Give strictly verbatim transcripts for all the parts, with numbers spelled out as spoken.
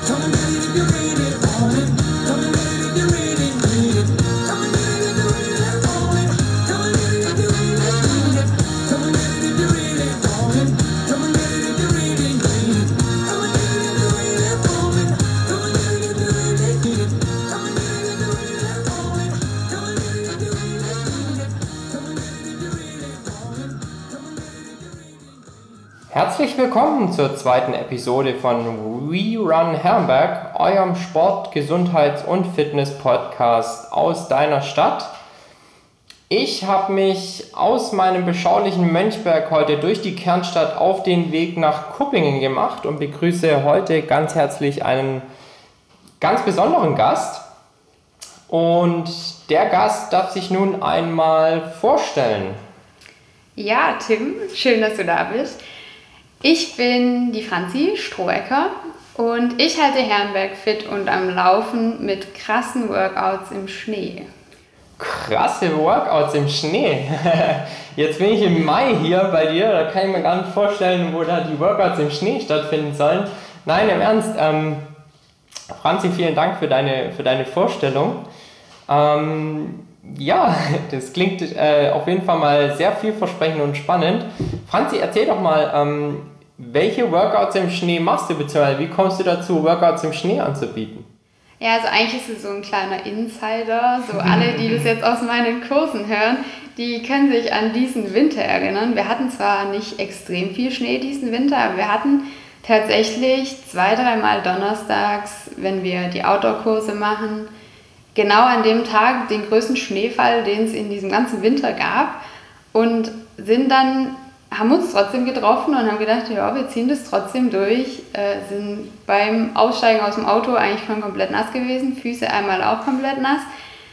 Herzlich willkommen zur zweiten Episode von We Run Herrenberg, eurem Sport-, Gesundheits- und Fitness-Podcast aus deiner Stadt. Ich habe mich aus meinem beschaulichen Mönchberg heute durch die Kernstadt auf den Weg nach Kuppingen gemacht und begrüße heute ganz herzlich einen ganz besonderen Gast. Und der Gast darf sich nun einmal vorstellen. Ja, Tim, schön, dass du da bist. Ich bin die Franzi Strohecker und ich halte Herrenberg fit und am Laufen mit krassen Workouts im Schnee. Krasse Workouts im Schnee. Jetzt bin ich im Mai hier bei dir, da kann ich mir gar nicht vorstellen, wo da die Workouts im Schnee stattfinden sollen. Nein, im Ernst, ähm, Franzi, vielen Dank für deine, für deine Vorstellung. Ähm, ja, das klingt äh, auf jeden Fall mal sehr vielversprechend und spannend. Franzi, erzähl doch mal, ähm, welche Workouts im Schnee machst du, beziehungsweise wie kommst du dazu, Workouts im Schnee anzubieten? Ja, also eigentlich ist es so ein kleiner Insider. So alle, die das jetzt aus meinen Kursen hören, die können sich an diesen Winter erinnern. Wir hatten zwar nicht extrem viel Schnee diesen Winter, aber wir hatten tatsächlich zwei, dreimal donnerstags, wenn wir die Outdoor-Kurse machen, genau an dem Tag den größten Schneefall, den es in diesem ganzen Winter gab, und sind dann, haben uns trotzdem getroffen und haben gedacht, ja, wir ziehen das trotzdem durch, äh, sind beim Aussteigen aus dem Auto eigentlich schon komplett nass gewesen, Füße einmal auch komplett nass,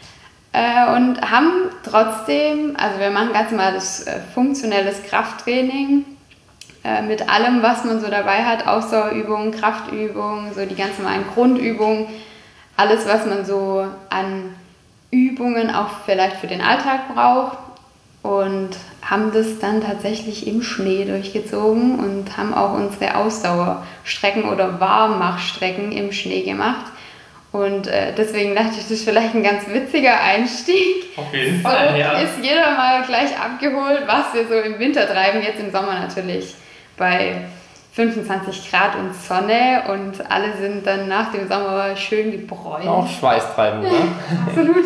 äh, und haben trotzdem, also wir machen ganz normales äh, funktionelles Krafttraining äh, mit allem, was man so dabei hat, Ausdauerübungen, Kraftübungen, so die ganz normalen Grundübungen, alles, was man so an Übungen auch vielleicht für den Alltag braucht, und haben das dann tatsächlich im Schnee durchgezogen und haben auch unsere Ausdauerstrecken oder Warmmachstrecken im Schnee gemacht. Und äh, deswegen dachte ich, das ist vielleicht ein ganz witziger Einstieg. Auf jeden Fall, so ja. Ist jeder mal gleich abgeholt, was wir so im Winter treiben, jetzt im Sommer natürlich bei fünfundzwanzig Grad und Sonne, und alle sind dann nach dem Sommer schön gebräunt. Auch schweißtreibend, ne? Absolut.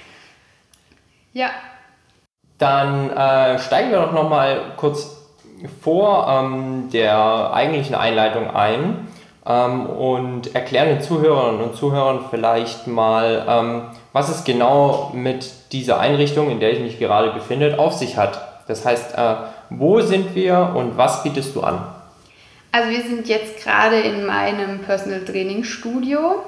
Ja. Dann äh, steigen wir doch nochmal kurz vor ähm, der eigentlichen Einleitung ein ähm, und erklären den Zuhörerinnen und Zuhörern vielleicht mal, ähm, was es genau mit dieser Einrichtung, in der ich mich gerade befinde, auf sich hat. Das heißt, äh, wo sind wir und was bietest du an? Also wir sind jetzt gerade in meinem Personal Training Studio.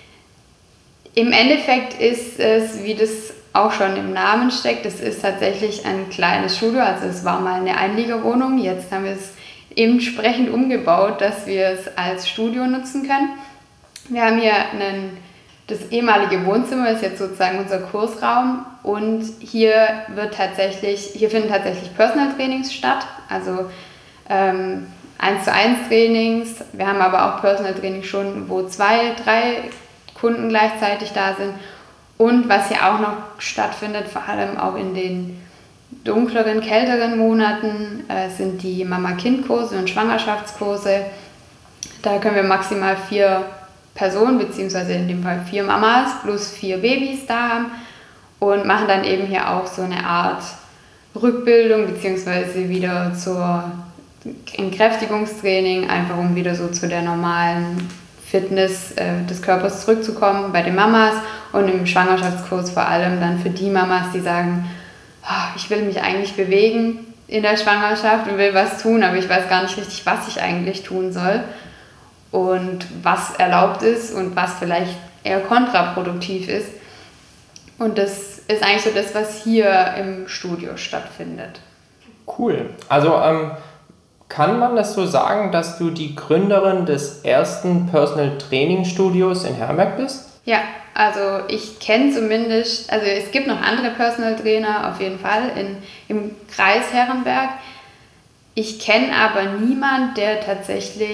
Im Endeffekt ist es, wie das auch schon im Namen steckt, es ist tatsächlich ein kleines Studio, also es war mal eine Einliegerwohnung, jetzt haben wir es entsprechend umgebaut, dass wir es als Studio nutzen können. Wir haben hier einen, das ehemalige Wohnzimmer ist jetzt sozusagen unser Kursraum, und hier wird tatsächlich, hier finden tatsächlich Personal Trainings statt, also ähm, eins zu eins Trainings. Wir haben aber auch Personal Training schon, wo zwei, drei Kunden gleichzeitig da sind. Und was hier auch noch stattfindet, vor allem auch in den dunkleren, kälteren Monaten, äh, sind die Mama-Kind-Kurse und Schwangerschaftskurse. Da können wir maximal vier Personen, beziehungsweise in dem Fall vier Mamas plus vier Babys da haben, und machen dann eben hier auch so eine Art Rückbildung, beziehungsweise wieder zur Entkräftigungstraining, einfach um wieder so zu der normalen Fitness äh, des Körpers zurückzukommen bei den Mamas, und im Schwangerschaftskurs vor allem dann für die Mamas, die sagen, oh, ich will mich eigentlich bewegen in der Schwangerschaft und will was tun, aber ich weiß gar nicht richtig, was ich eigentlich tun soll und was erlaubt ist und was vielleicht eher kontraproduktiv ist. Und das ist eigentlich so das, was hier im Studio stattfindet. Cool. Also ähm kann man das so sagen, dass du die Gründerin des ersten Personal Training Studios in Herrenberg bist? Ja, also ich kenne zumindest, also es gibt noch andere Personal Trainer auf jeden Fall in, im Kreis Herrenberg. Ich kenne aber niemanden, der tatsächlich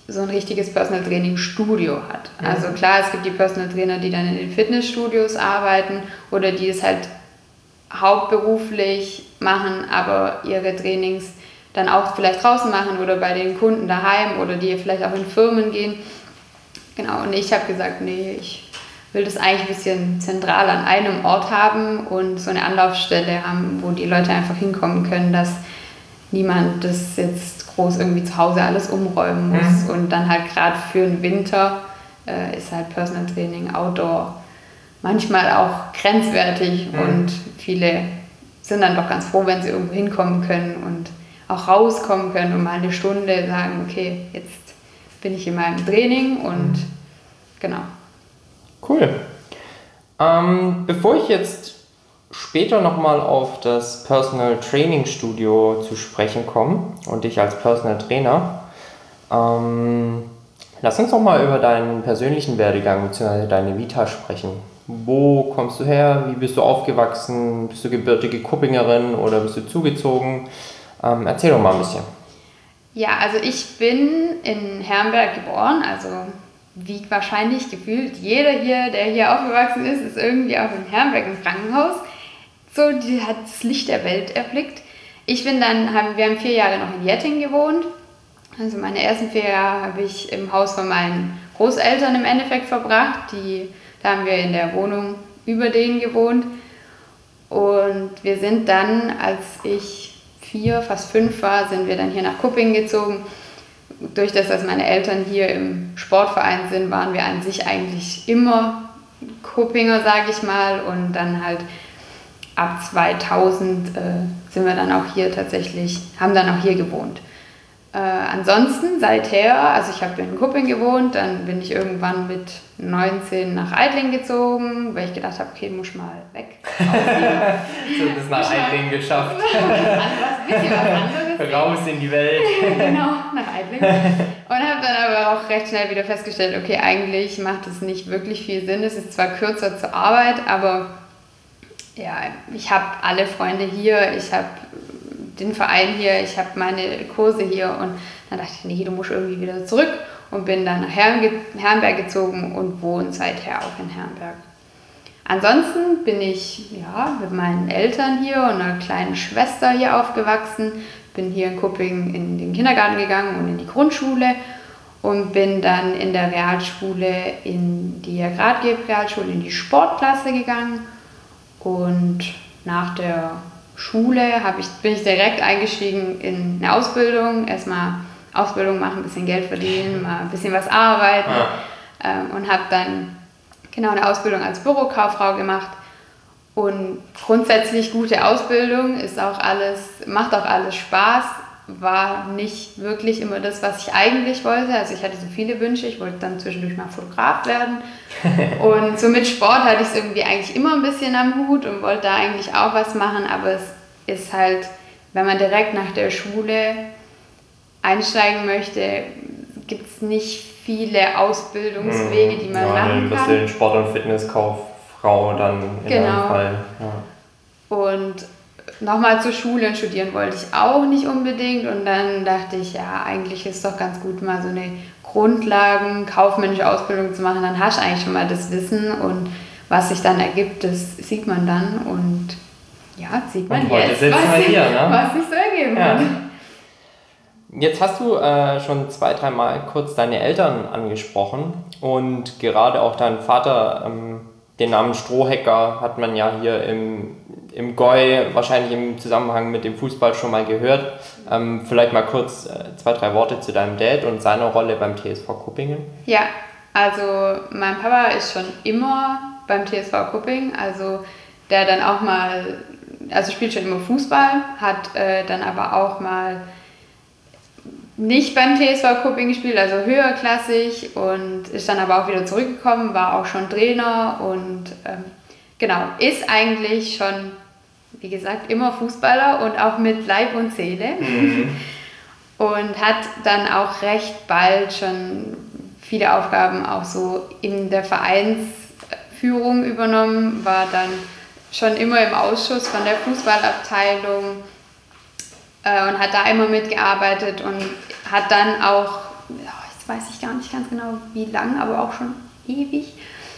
so ein richtiges Personal Training Studio hat. Also klar, es gibt die Personal Trainer, die dann in den Fitnessstudios arbeiten oder die es halt hauptberuflich machen, aber ihre Trainings dann auch vielleicht draußen machen oder bei den Kunden daheim oder die vielleicht auch in Firmen gehen. Genau, und ich habe gesagt, nee, ich will das eigentlich ein bisschen zentral an einem Ort haben und so eine Anlaufstelle haben, wo die Leute einfach hinkommen können, dass niemand das jetzt groß irgendwie zu Hause alles umräumen muss. Mhm. Und dann halt gerade für den Winter äh, ist halt Personal Training Outdoor manchmal auch grenzwertig. Mhm. Und viele sind dann doch ganz froh, wenn sie irgendwo hinkommen können und auch rauskommen können und mal eine Stunde sagen, okay, jetzt bin ich in meinem Training und mhm. genau. Cool. Ähm, bevor ich jetzt später nochmal auf das Personal Training Studio zu sprechen komme und dich als Personal Trainer, ähm, lass uns noch mal über deinen persönlichen Werdegang bzw. deine Vita sprechen. Wo kommst du her? Wie bist du aufgewachsen? Bist du gebürtige Kuppingerin oder bist du zugezogen? Ähm, erzähl doch mal ein bisschen. Ja, also ich bin in Herrenberg geboren, also wie wahrscheinlich gefühlt jeder hier, der hier aufgewachsen ist, ist irgendwie auch in Herrenberg im Krankenhaus. So, die hat das Licht der Welt erblickt. Ich bin dann, haben, wir haben vier Jahre noch in Jetting gewohnt. Also meine ersten vier Jahre habe ich im Haus von meinen Großeltern im Endeffekt verbracht. Die, da haben wir in der Wohnung über denen gewohnt. Und wir sind dann, als ich vier, fast fünf war, sind wir dann hier nach Kuppingen gezogen. Durch das, dass meine Eltern hier im Sportverein sind, waren wir an sich eigentlich immer Kuppinger, sage ich mal. Und dann halt ab zweitausend äh, sind wir dann auch hier tatsächlich, haben dann auch hier gewohnt. Äh, ansonsten seither, also ich habe in Kuppingen gewohnt, dann bin ich irgendwann mit neunzehn nach Eidling gezogen, weil ich gedacht habe, okay, muss mal weg. So, das nach Eidling geschafft. Ein bisschen was anderes. Raus in die Welt. Genau, nach Eidling. Und habe dann aber auch recht schnell wieder festgestellt, okay, eigentlich macht es nicht wirklich viel Sinn. Es ist zwar kürzer zur Arbeit, aber ja, ich habe alle Freunde hier, ich habe den Verein hier, ich habe meine Kurse hier und dann dachte ich, nee, du musst irgendwie wieder zurück und bin dann nach Herrenberg gezogen und wohne seither auch in Herrenberg. Ansonsten bin ich ja, mit meinen Eltern hier und einer kleinen Schwester hier aufgewachsen, bin hier in Kuppingen in den Kindergarten gegangen und in die Grundschule und bin dann in der Realschule, in die ja gerade gibt, Realschule, in die Sportklasse gegangen. Und nach der Schule habe ich, bin ich direkt eingestiegen in eine Ausbildung. Erstmal Ausbildung machen, ein bisschen Geld verdienen, mal ein bisschen was arbeiten. Ja. Ähm, und habe dann genau eine Ausbildung als Bürokauffrau gemacht. Und grundsätzlich gute Ausbildung, ist auch alles, macht auch alles Spaß. War nicht wirklich immer das, was ich eigentlich wollte. Also ich hatte so viele Wünsche. Ich wollte dann zwischendurch mal Fotograf werden. Und so mit Sport hatte ich es irgendwie eigentlich immer ein bisschen am Hut und wollte da eigentlich auch was machen. Aber es ist halt, wenn man direkt nach der Schule einsteigen möchte, gibt es nicht viele Ausbildungswege, die man ja, machen kann. Ja, dann bist du Sport- und Fitnesskauffrau dann in genau. deinem Fall. Ja. Und nochmal zur Schule und studieren wollte ich auch nicht unbedingt und dann dachte ich, ja, eigentlich ist es doch ganz gut, mal so eine Grundlagen, kaufmännische Ausbildung zu machen, dann hast du eigentlich schon mal das Wissen und was sich dann ergibt, das sieht man dann und ja, sieht man und heute jetzt, was, was, hier, ne? was sich so ergeben ja. hat. Jetzt hast du äh, schon zwei, dreimal kurz deine Eltern angesprochen und gerade auch dein Vater, ähm, den Namen Strohhecker hat man ja hier im, im Goi wahrscheinlich im Zusammenhang mit dem Fußball schon mal gehört. Ähm, vielleicht mal kurz äh, zwei, drei Worte zu deinem Dad und seiner Rolle beim T S V Kuppingen. Ja, also mein Papa ist schon immer beim T S V Kuppingen, also der dann auch mal, also spielt schon immer Fußball, hat äh, dann aber auch mal nicht beim T S V Kuppingen gespielt, also höherklassig und ist dann aber auch wieder zurückgekommen, war auch schon Trainer und ähm, genau, ist eigentlich schon, wie gesagt, immer Fußballer und auch mit Leib und Seele mhm. und hat dann auch recht bald schon viele Aufgaben auch so in der Vereinsführung übernommen, war dann schon immer im Ausschuss von der Fußballabteilung und hat da immer mitgearbeitet und hat dann auch, ja, weiß ich gar nicht ganz genau wie lang, aber auch schon ewig,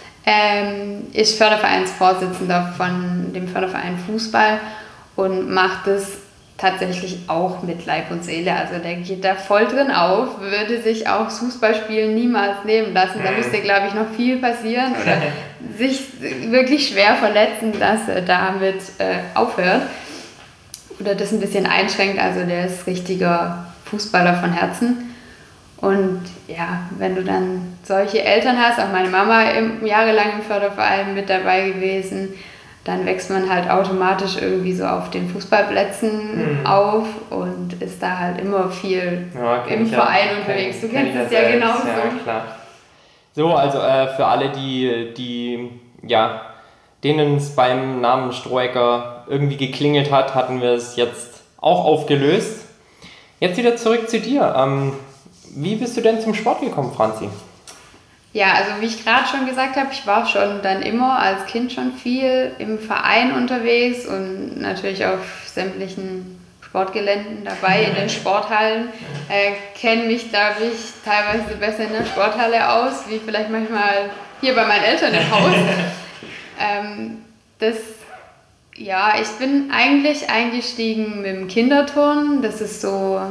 ähm, ist Fördervereinsvorsitzender von dem Förderverein Fußball und macht es tatsächlich auch mit Leib und Seele. Also der geht da voll drin auf, würde sich auch das Fußballspielen niemals nehmen lassen. Da müsste, glaube ich, noch viel passieren oder sich wirklich schwer verletzen, dass er damit äh, aufhört oder das ein bisschen einschränkt. Also der ist richtiger Fußballer von Herzen. Und ja, wenn du dann solche Eltern hast, auch meine Mama im, jahrelang im Förderverein mit dabei gewesen, dann wächst man halt automatisch irgendwie so auf den Fußballplätzen mhm. auf und ist da halt immer viel ja, im Verein ja, unterwegs. Du kennst es ja genauso. Ja, klar. So, also äh, für alle, die, die ja, denen es beim Namen Strohecker irgendwie geklingelt hat, hatten wir es jetzt auch aufgelöst. Jetzt wieder zurück zu dir. Ähm, wie bist du denn zum Sport gekommen, Franzi? Ja, also wie ich gerade schon gesagt habe, ich war schon dann immer als Kind schon viel im Verein unterwegs und natürlich auf sämtlichen Sportgeländen dabei, in den Sporthallen. Äh, kenne mich, glaube ich, teilweise besser in der Sporthalle aus, wie vielleicht manchmal hier bei meinen Eltern im Haus. ähm, das, ja, ich bin eigentlich eingestiegen mit dem Kinderturnen. Das ist so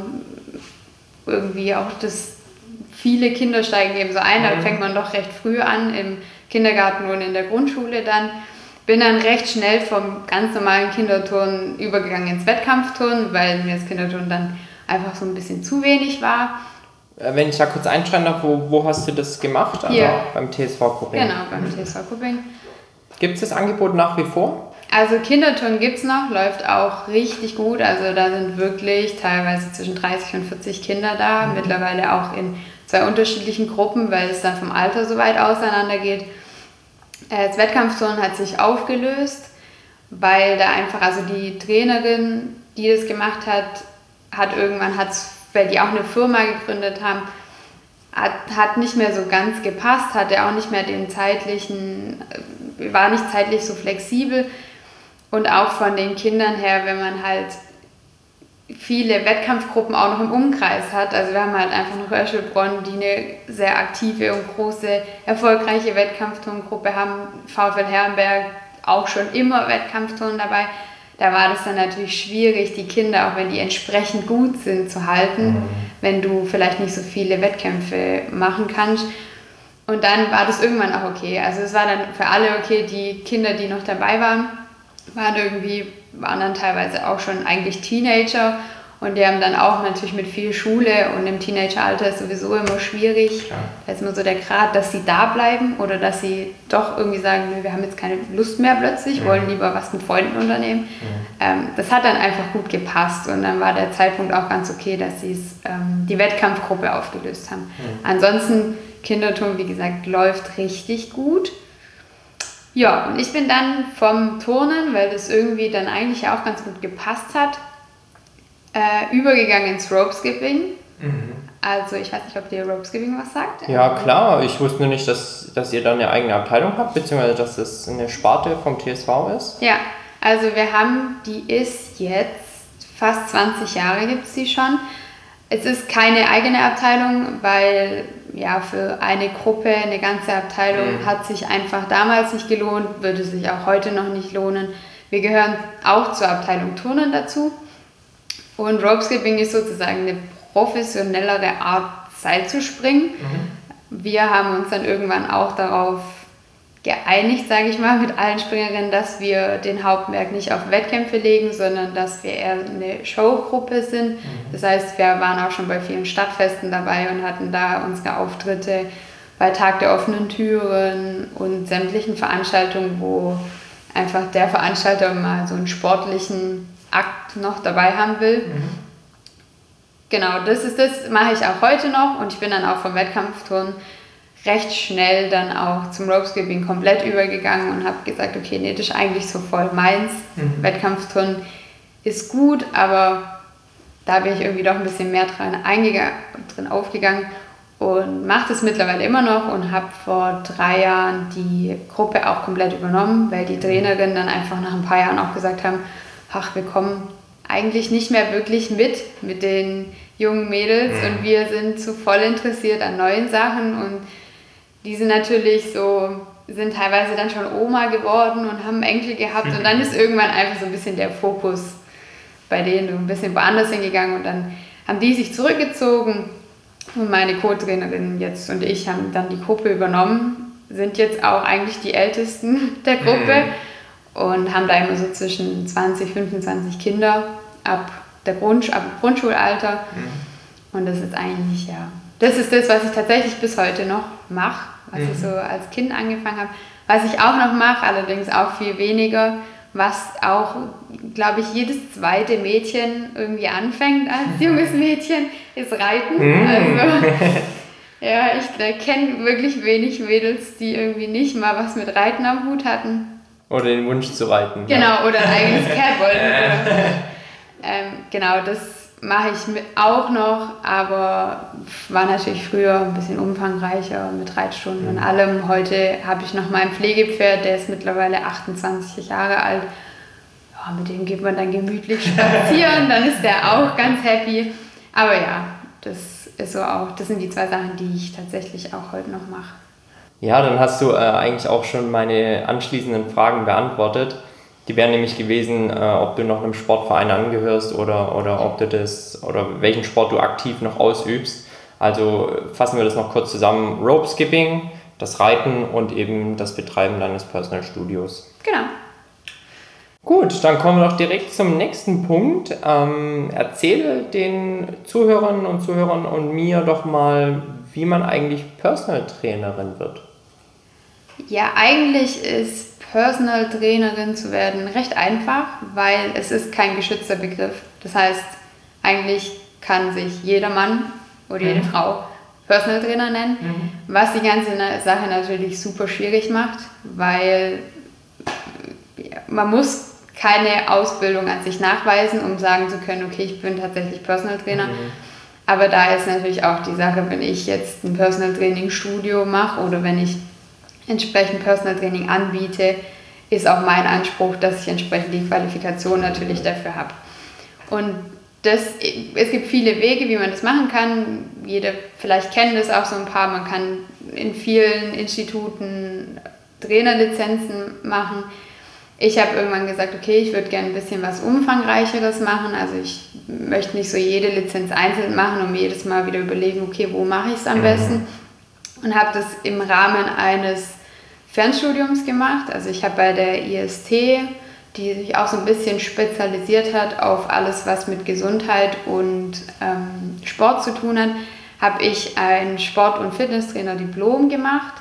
irgendwie auch das... Viele Kinder steigen eben so ein, da fängt man doch recht früh an, im Kindergarten und in der Grundschule dann. Bin dann recht schnell vom ganz normalen Kinderturnen übergegangen ins Wettkampfturnen, weil mir das Kinderturnen dann einfach so ein bisschen zu wenig war. Wenn ich da kurz einschreiben darf, wo, wo hast du das gemacht? Also Hier. Beim T S V Kupping. Genau, beim T S V Kupping. Gibt es das Angebot nach wie vor? Also Kinderturnen gibt es noch, läuft auch richtig gut. Also da sind wirklich teilweise zwischen dreißig und vierzig Kinder da, mhm. mittlerweile auch in zwei unterschiedlichen Gruppen, weil es dann vom Alter so weit auseinander geht. Das Wettkampfturnen hat sich aufgelöst, weil da einfach, also die Trainerin, die das gemacht hat, hat irgendwann, hat's, weil die auch eine Firma gegründet haben, hat, hat nicht mehr so ganz gepasst, hatte auch nicht mehr den zeitlichen, war nicht zeitlich so flexibel und auch von den Kindern her, wenn man halt viele Wettkampfgruppen auch noch im Umkreis hat. Also wir haben halt einfach noch Öschelbronn, die eine sehr aktive und große, erfolgreiche Wettkampfturngruppe haben. VfL Herrenberg auch schon immer Wettkampfturnen dabei. Da war das dann natürlich schwierig, die Kinder, auch wenn die entsprechend gut sind, zu halten, mhm. wenn du vielleicht nicht so viele Wettkämpfe machen kannst. Und dann war das irgendwann auch okay. Also es war dann für alle okay, die Kinder, die noch dabei waren, waren irgendwie, waren dann teilweise auch schon eigentlich Teenager und die haben dann auch natürlich mit viel Schule und im Teenageralter ist sowieso immer schwierig. Ja. Da ist immer so der Grad, dass sie da bleiben oder dass sie doch irgendwie sagen, nö, wir haben jetzt keine Lust mehr plötzlich, mhm. wollen lieber was mit Freunden unternehmen. Mhm. Ähm, das hat dann einfach gut gepasst und dann war der Zeitpunkt auch ganz okay, dass sie ähm, die Wettkampfgruppe aufgelöst haben. Mhm. Ansonsten Kinderturnen, wie gesagt, läuft richtig gut. Ja, und ich bin dann vom Turnen, weil das irgendwie dann eigentlich auch ganz gut gepasst hat, äh, übergegangen ins Rope-Skipping. Mhm. Also ich weiß nicht, ob dir Rope-Skipping was sagt. Ja, klar. Ich wusste nur nicht, dass, dass ihr da eine eigene Abteilung habt, beziehungsweise dass das eine Sparte vom T S V ist. Ja, also wir haben, die ist jetzt fast zwanzig Jahre, gibt es die schon. Es ist keine eigene Abteilung, weil ja, für eine Gruppe, eine ganze Abteilung mhm. hat sich einfach damals nicht gelohnt, würde sich auch heute noch nicht lohnen. Wir gehören auch zur Abteilung Turnen dazu. Und Rope Skipping ist sozusagen eine professionellere Art, Seil zu springen. Mhm. Wir haben uns dann irgendwann auch darauf geeinigt, sage ich mal, mit allen Springerinnen, dass wir den Hauptmerk nicht auf Wettkämpfe legen, sondern dass wir eher eine Showgruppe sind. Mhm. Das heißt, wir waren auch schon bei vielen Stadtfesten dabei und hatten da unsere Auftritte bei Tag der offenen Türen und sämtlichen Veranstaltungen, wo einfach der Veranstalter mal so einen sportlichen Akt noch dabei haben will. Mhm. Genau, das ist das, mache ich auch heute noch und ich bin dann auch vom Wettkampfturnen recht schnell dann auch zum Rope Skipping komplett übergegangen und habe gesagt, okay, nee, das ist eigentlich so voll meins. Mhm. Wettkampfturnen ist gut, aber da bin ich irgendwie doch ein bisschen mehr dran, eingegangen, drin aufgegangen und mache das mittlerweile immer noch und habe vor drei Jahren die Gruppe auch komplett übernommen, weil die Trainerinnen dann einfach nach ein paar Jahren auch gesagt haben, ach, wir kommen eigentlich nicht mehr wirklich mit, mit den jungen Mädels Mhm. und wir sind so voll interessiert an neuen Sachen und die sind natürlich so, sind teilweise dann schon Oma geworden und haben Enkel gehabt und dann ist irgendwann einfach so ein bisschen der Fokus bei denen so ein bisschen woanders hingegangen und dann haben die sich zurückgezogen und meine Co-Trainerin jetzt und ich haben dann die Gruppe übernommen, sind jetzt auch eigentlich die Ältesten der Gruppe mhm. und haben da immer so zwischen zwanzig, fünfundzwanzig Kinder ab der Grund, ab Grundschulalter mhm. und das ist eigentlich, ja, das ist das, was ich tatsächlich bis heute noch mache, was mhm. ich so als Kind angefangen habe, was ich auch noch mache, allerdings auch viel weniger, was auch, glaube ich, jedes zweite Mädchen irgendwie anfängt als junges Mädchen, ist Reiten. Mm. Also, ja, ich kenne wirklich wenig Mädels, die irgendwie nicht mal was mit Reiten am Hut hatten. Oder den Wunsch zu reiten. Genau, ja. Oder ein eigenes Pferd wollten. ähm, genau, das mache ich mit auch noch, aber war natürlich früher ein bisschen umfangreicher mit Reitstunden mhm. und allem. Heute habe ich noch mein Pflegepferd, der ist mittlerweile achtundzwanzig Jahre alt. Ja, mit dem geht man dann gemütlich spazieren, dann ist der auch ganz happy. Aber ja, das ist so auch, das sind die zwei Sachen, die ich tatsächlich auch heute noch mache. Ja, dann hast du äh, eigentlich auch schon meine anschließenden Fragen beantwortet. Die wären nämlich gewesen, äh, ob du noch einem Sportverein angehörst oder, oder ob du das oder welchen Sport du aktiv noch ausübst. Also fassen wir das noch kurz zusammen. Rope Skipping, das Reiten und eben das Betreiben deines Personal Studios. Genau. Gut, dann kommen wir doch direkt zum nächsten Punkt. Ähm, erzähle den Zuhörern und Zuhörern und mir doch mal, wie man eigentlich Personal Trainerin wird. Ja, eigentlich ist Personal Trainerin zu werden recht einfach, weil es ist kein geschützter Begriff. Das heißt, eigentlich kann sich jeder Mann oder jede mhm. Frau Personal Trainer nennen, mhm. was die ganze Sache natürlich super schwierig macht, weil man muss keine Ausbildung an sich nachweisen, um sagen zu können, okay, ich bin tatsächlich Personal Trainer. Mhm. Aber da ist natürlich auch die Sache, wenn ich jetzt ein Personal Training Studio mache oder wenn ich entsprechend Personal Training anbiete, ist auch mein Anspruch, dass ich entsprechend die Qualifikation natürlich dafür habe. Und das, es gibt viele Wege, wie man das machen kann. Jeder vielleicht kennt das auch so ein paar. Man kann in vielen Instituten Trainerlizenzen machen. Ich habe irgendwann gesagt, okay, ich würde gerne ein bisschen was Umfangreicheres machen. Also ich möchte nicht so jede Lizenz einzeln machen und mir jedes Mal wieder überlegen, okay, wo mache ich es am besten? Und habe das im Rahmen eines Fernstudiums gemacht. Also ich habe bei der I S T, die sich auch so ein bisschen spezialisiert hat auf alles, was mit Gesundheit und ähm, Sport zu tun hat, habe ich ein Sport- und Fitnesstrainer-Diplom gemacht.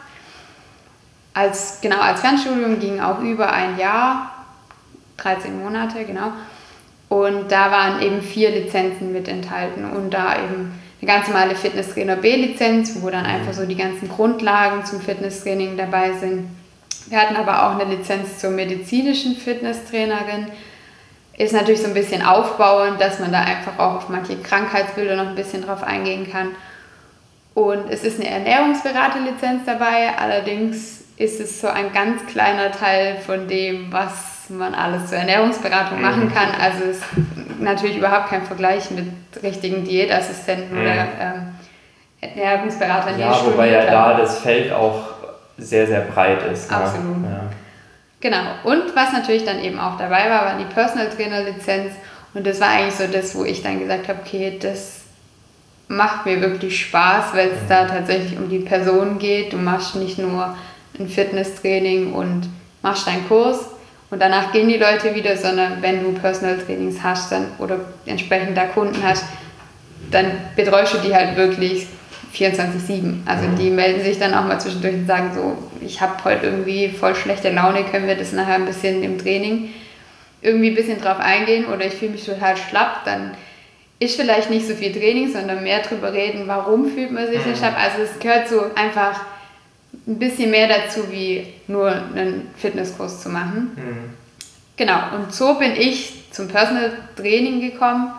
Als, genau, als Fernstudium ging auch über ein Jahr, dreizehn Monate, genau. Und da waren eben vier Lizenzen mit enthalten und da eben eine ganz normale Fitnesstrainer B-Lizenz, wo dann einfach so die ganzen Grundlagen zum Fitnesstraining dabei sind. Wir hatten aber auch eine Lizenz zur medizinischen Fitnesstrainerin. Ist natürlich so ein bisschen aufbauend, dass man da einfach auch auf manche Krankheitsbilder noch ein bisschen drauf eingehen kann. Und es ist eine Ernährungsberaterlizenz dabei, allerdings ist es so ein ganz kleiner Teil von dem, was man alles zur Ernährungsberatung machen kann. Also es ist natürlich überhaupt kein Vergleich mit richtigen Diätassistenten mhm. oder ähm, Ernährungsberatern. Ja, wobei ja da das Feld auch sehr, sehr breit ist. Absolut. Ne? Ja. Genau. Und was natürlich dann eben auch dabei war, war die Personal Trainer Lizenz. Und das war eigentlich so das, wo ich dann gesagt habe, okay, das macht mir wirklich Spaß, weil es mhm. da tatsächlich um die Person geht. Du machst nicht nur ein Fitnesstraining und machst deinen Kurs und danach gehen die Leute wieder, sondern wenn du Personal Trainings hast dann, oder entsprechend da Kunden hast, dann betreust du die halt wirklich vierundzwanzig sieben. Also die melden sich dann auch mal zwischendurch und sagen so, ich habe heute irgendwie voll schlechte Laune, können wir das nachher ein bisschen im Training irgendwie ein bisschen drauf eingehen oder ich fühle mich total schlapp, dann ist vielleicht nicht so viel Training, sondern mehr drüber reden, warum fühlt man sich so schlapp. Also es gehört so einfach ein bisschen mehr dazu, wie nur einen Fitnesskurs zu machen. Mhm. Genau, und so bin ich zum Personal Training gekommen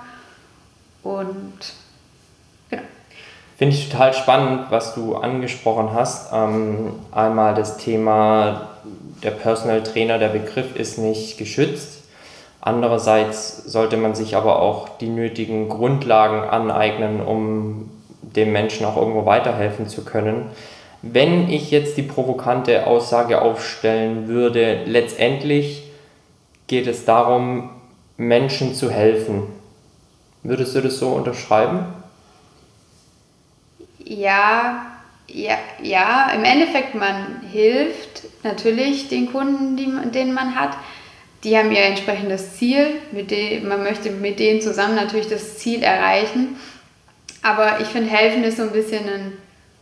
und genau. Finde ich total spannend, was du angesprochen hast. Ähm, einmal das Thema, der Personal Trainer, der Begriff ist nicht geschützt. Andererseits sollte man sich aber auch die nötigen Grundlagen aneignen, um dem Menschen auch irgendwo weiterhelfen zu können. Wenn ich jetzt die provokante Aussage aufstellen würde, letztendlich geht es darum, Menschen zu helfen. Würdest du das so unterschreiben? Ja, ja, ja, im Endeffekt, man hilft natürlich den Kunden, die, denen man hat. Die haben ihr entsprechendes Ziel, mit dem, man möchte mit denen zusammen natürlich das Ziel erreichen. Aber ich finde, helfen ist so ein bisschen ein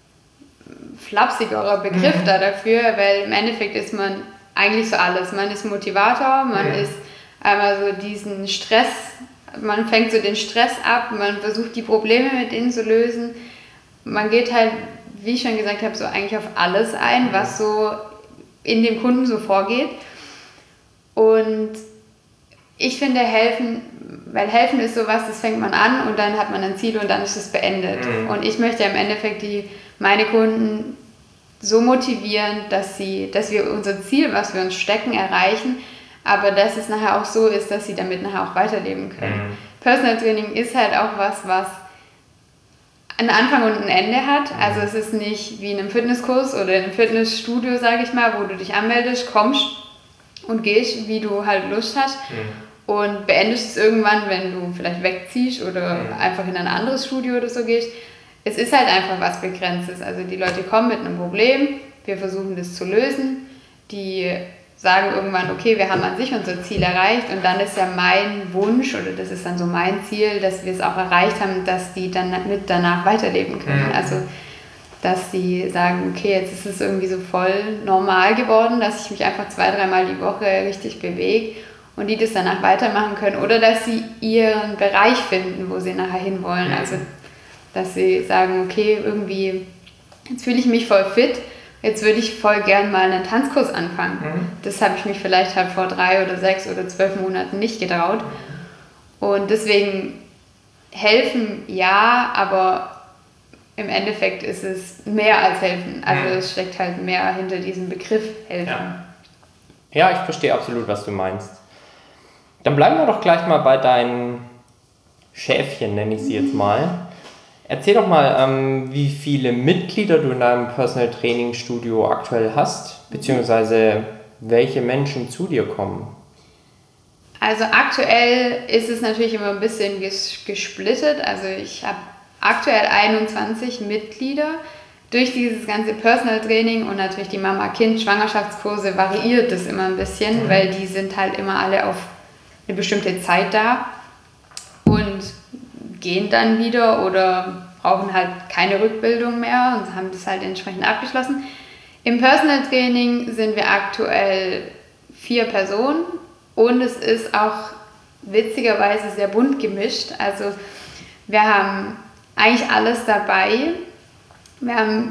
flapsigerer Begriff mhm. da dafür, weil im Endeffekt ist man eigentlich so alles. Man ist Motivator, man mhm. ist einmal so diesen Stress, man fängt so den Stress ab, man versucht die Probleme mit denen zu lösen. Man geht halt, wie ich schon gesagt habe, so eigentlich auf alles ein, was so in dem Kunden so vorgeht. Und ich finde helfen, weil helfen ist sowas, das fängt man an und dann hat man ein Ziel und dann ist es beendet. Mhm. Und ich möchte im Endeffekt die, meine Kunden so motivieren, dass, sie, dass wir unser Ziel, was wir uns stecken, erreichen, aber dass es nachher auch so ist, dass sie damit nachher auch weiterleben können. Mhm. Personal Training ist halt auch was, was einen Anfang und ein Ende hat. Also es ist nicht wie in einem Fitnesskurs oder in einem Fitnessstudio, sage ich mal, wo du dich anmeldest, kommst und gehst, wie du halt Lust hast. Mhm. Und beendest es irgendwann, wenn du vielleicht wegziehst oder mhm. einfach in ein anderes Studio oder so gehst. Es ist halt einfach was Begrenztes. Also die Leute kommen mit einem Problem, wir versuchen das zu lösen. Die sagen irgendwann, okay, wir haben an sich unser Ziel erreicht und dann ist ja mein Wunsch oder das ist dann so mein Ziel, dass wir es auch erreicht haben, dass die dann mit danach weiterleben können. Mhm. Also dass sie sagen, okay, jetzt ist es irgendwie so voll normal geworden, dass ich mich einfach zwei, dreimal die Woche richtig bewege und die das danach weitermachen können. Oder dass sie ihren Bereich finden, wo sie nachher hinwollen. Also dass sie sagen, okay, irgendwie, jetzt fühle ich mich voll fit, jetzt würde ich voll gern mal einen Tanzkurs anfangen. Mhm. Das habe ich mich vielleicht halt vor drei oder sechs oder zwölf Monaten nicht getraut. Und deswegen helfen ja, aber im Endeffekt ist es mehr als helfen. Also mhm. es steckt halt mehr hinter diesem Begriff helfen. Ja. ja, ich verstehe absolut, was du meinst. Dann bleiben wir doch gleich mal bei deinen Schäfchen, nenne ich sie jetzt mal. Erzähl doch mal, ähm, wie viele Mitglieder du in deinem Personal Training Studio aktuell hast, beziehungsweise welche Menschen zu dir kommen. Also aktuell ist es natürlich immer ein bisschen ges- gesplittet. Also ich habe aktuell einundzwanzig Mitglieder. Durch dieses ganze Personal Training und natürlich die Mama-Kind-Schwangerschaftskurse variiert das immer ein bisschen, mhm. weil die sind halt immer alle auf eine bestimmte Zeit da und gehen dann wieder oder brauchen halt keine Rückbildung mehr und haben das halt entsprechend abgeschlossen. Im Personal Training sind wir aktuell vier Personen und es ist auch witzigerweise sehr bunt gemischt. Also wir haben eigentlich alles dabei. Wir haben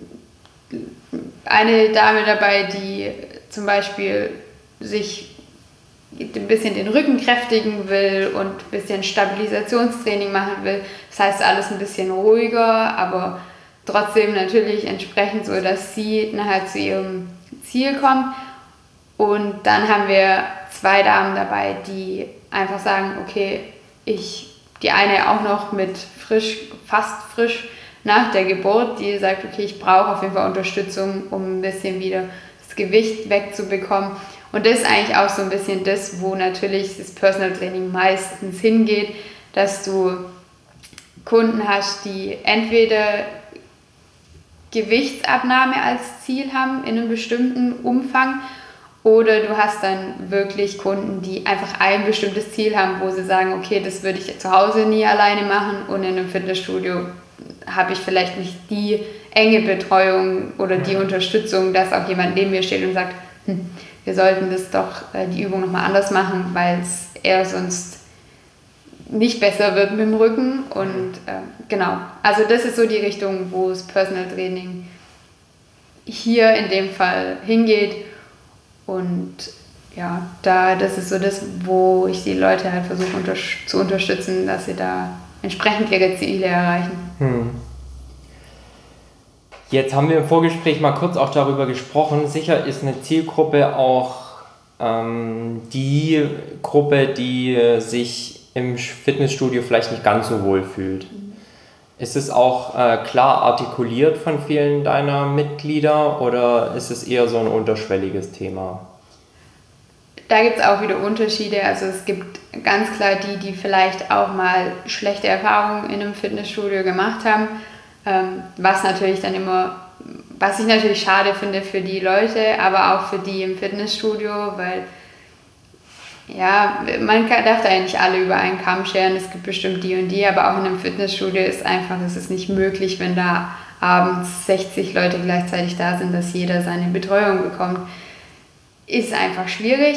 eine Dame dabei, die zum Beispiel sich ein bisschen den Rücken kräftigen will und ein bisschen Stabilisationstraining machen will. Das heißt, alles ein bisschen ruhiger, aber trotzdem natürlich entsprechend so, dass sie nachher zu ihrem Ziel kommt. Und dann haben wir zwei Damen dabei, die einfach sagen, okay, ich, die eine auch noch mit frisch, fast frisch nach der Geburt, die sagt, okay, ich brauche auf jeden Fall Unterstützung, um ein bisschen wieder das Gewicht wegzubekommen. Und das ist eigentlich auch so ein bisschen das, wo natürlich das Personal Training meistens hingeht, dass du Kunden hast, die entweder Gewichtsabnahme als Ziel haben in einem bestimmten Umfang oder du hast dann wirklich Kunden, die einfach ein bestimmtes Ziel haben, wo sie sagen, okay, das würde ich zu Hause nie alleine machen und in einem Fitnessstudio habe ich vielleicht nicht die enge Betreuung oder die Unterstützung, dass auch jemand neben mir steht und sagt, hm, wir sollten das doch, äh, die Übung nochmal anders machen, weil es eher sonst nicht besser wird mit dem Rücken. Und äh, genau, also das ist so die Richtung, wo das Personal Training hier in dem Fall hingeht. Und ja, da, das ist so das, wo ich die Leute halt versuche unter, zu unterstützen, dass sie da entsprechend ihre Ziele erreichen. Hm. Jetzt haben wir im Vorgespräch mal kurz auch darüber gesprochen. Sicher ist eine Zielgruppe auch ähm, die Gruppe, die sich im Fitnessstudio vielleicht nicht ganz so wohl fühlt. Mhm. Ist es auch äh, klar artikuliert von vielen deiner Mitglieder oder ist es eher so ein unterschwelliges Thema? Da gibt es auch wieder Unterschiede. Also es gibt ganz klar die, die vielleicht auch mal schlechte Erfahrungen in einem Fitnessstudio gemacht haben, ähm, was natürlich dann immer, was ich natürlich schade finde für die Leute, aber auch für die im Fitnessstudio, weil ja, man kann, darf da ja nicht alle über einen Kamm scheren, es gibt bestimmt die und die, aber auch in einem Fitnessstudio ist einfach, es ist nicht möglich, wenn da abends sechzig Leute gleichzeitig da sind, dass jeder seine Betreuung bekommt. Ist einfach schwierig.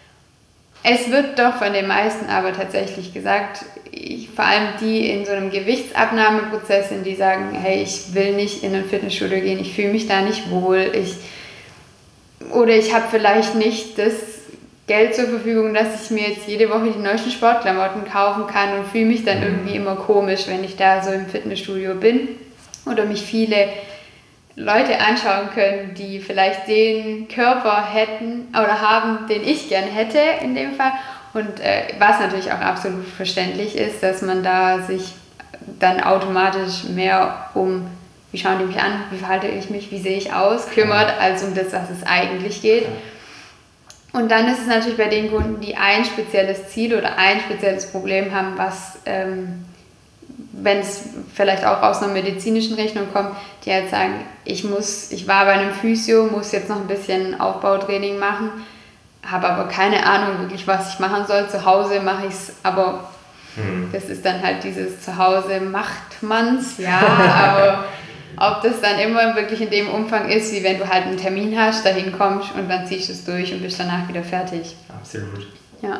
Es wird doch von den meisten aber tatsächlich gesagt, ich, vor allem die in so einem Gewichtsabnahmeprozess sind, die sagen, hey, ich will nicht in ein Fitnessstudio gehen, ich fühle mich da nicht wohl, ich, oder ich habe vielleicht nicht das Geld zur Verfügung, dass ich mir jetzt jede Woche die neuesten Sportklamotten kaufen kann und fühle mich dann irgendwie immer komisch, wenn ich da so im Fitnessstudio bin oder mich viele Leute anschauen können, die vielleicht den Körper hätten oder haben, den ich gerne hätte in dem Fall. Und äh, was natürlich auch absolut verständlich ist, dass man da sich dann automatisch mehr um, wie schauen die mich an, wie verhalte ich mich, wie sehe ich aus, kümmert, als um das, was es eigentlich geht. Und dann ist es natürlich bei den Kunden, die ein spezielles Ziel oder ein spezielles Problem haben, was, ähm, wenn es vielleicht auch aus einer medizinischen Richtung kommt, die halt sagen, ich muss, ich war bei einem Physio, muss jetzt noch ein bisschen Aufbautraining machen, habe aber keine Ahnung wirklich, was ich machen soll. Zu Hause mache ich es, aber hm. das ist dann halt dieses Zuhause macht man's, ja, aber ob das dann immer wirklich in dem Umfang ist, wie wenn du halt einen Termin hast, dahin kommst und dann ziehst du es durch und bist danach wieder fertig. Absolut. Ja.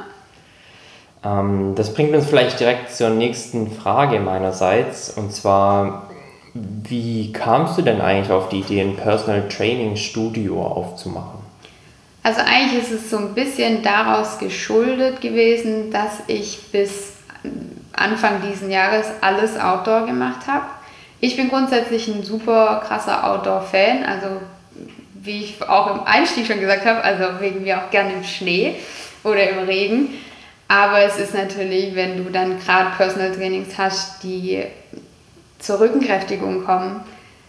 Ähm, das bringt uns vielleicht direkt zur nächsten Frage meinerseits, und zwar, wie kamst du denn eigentlich auf die Idee, ein Personal Training Studio aufzumachen? Also eigentlich ist es so ein bisschen daraus geschuldet gewesen, dass ich bis Anfang diesen Jahres alles Outdoor gemacht habe. Ich bin grundsätzlich ein super krasser Outdoor-Fan, also wie ich auch im Einstieg schon gesagt habe, also wegen mir auch gerne im Schnee oder im Regen. Aber es ist natürlich, wenn du dann gerade Personal Trainings hast, die zur Rückenkräftigung kommen,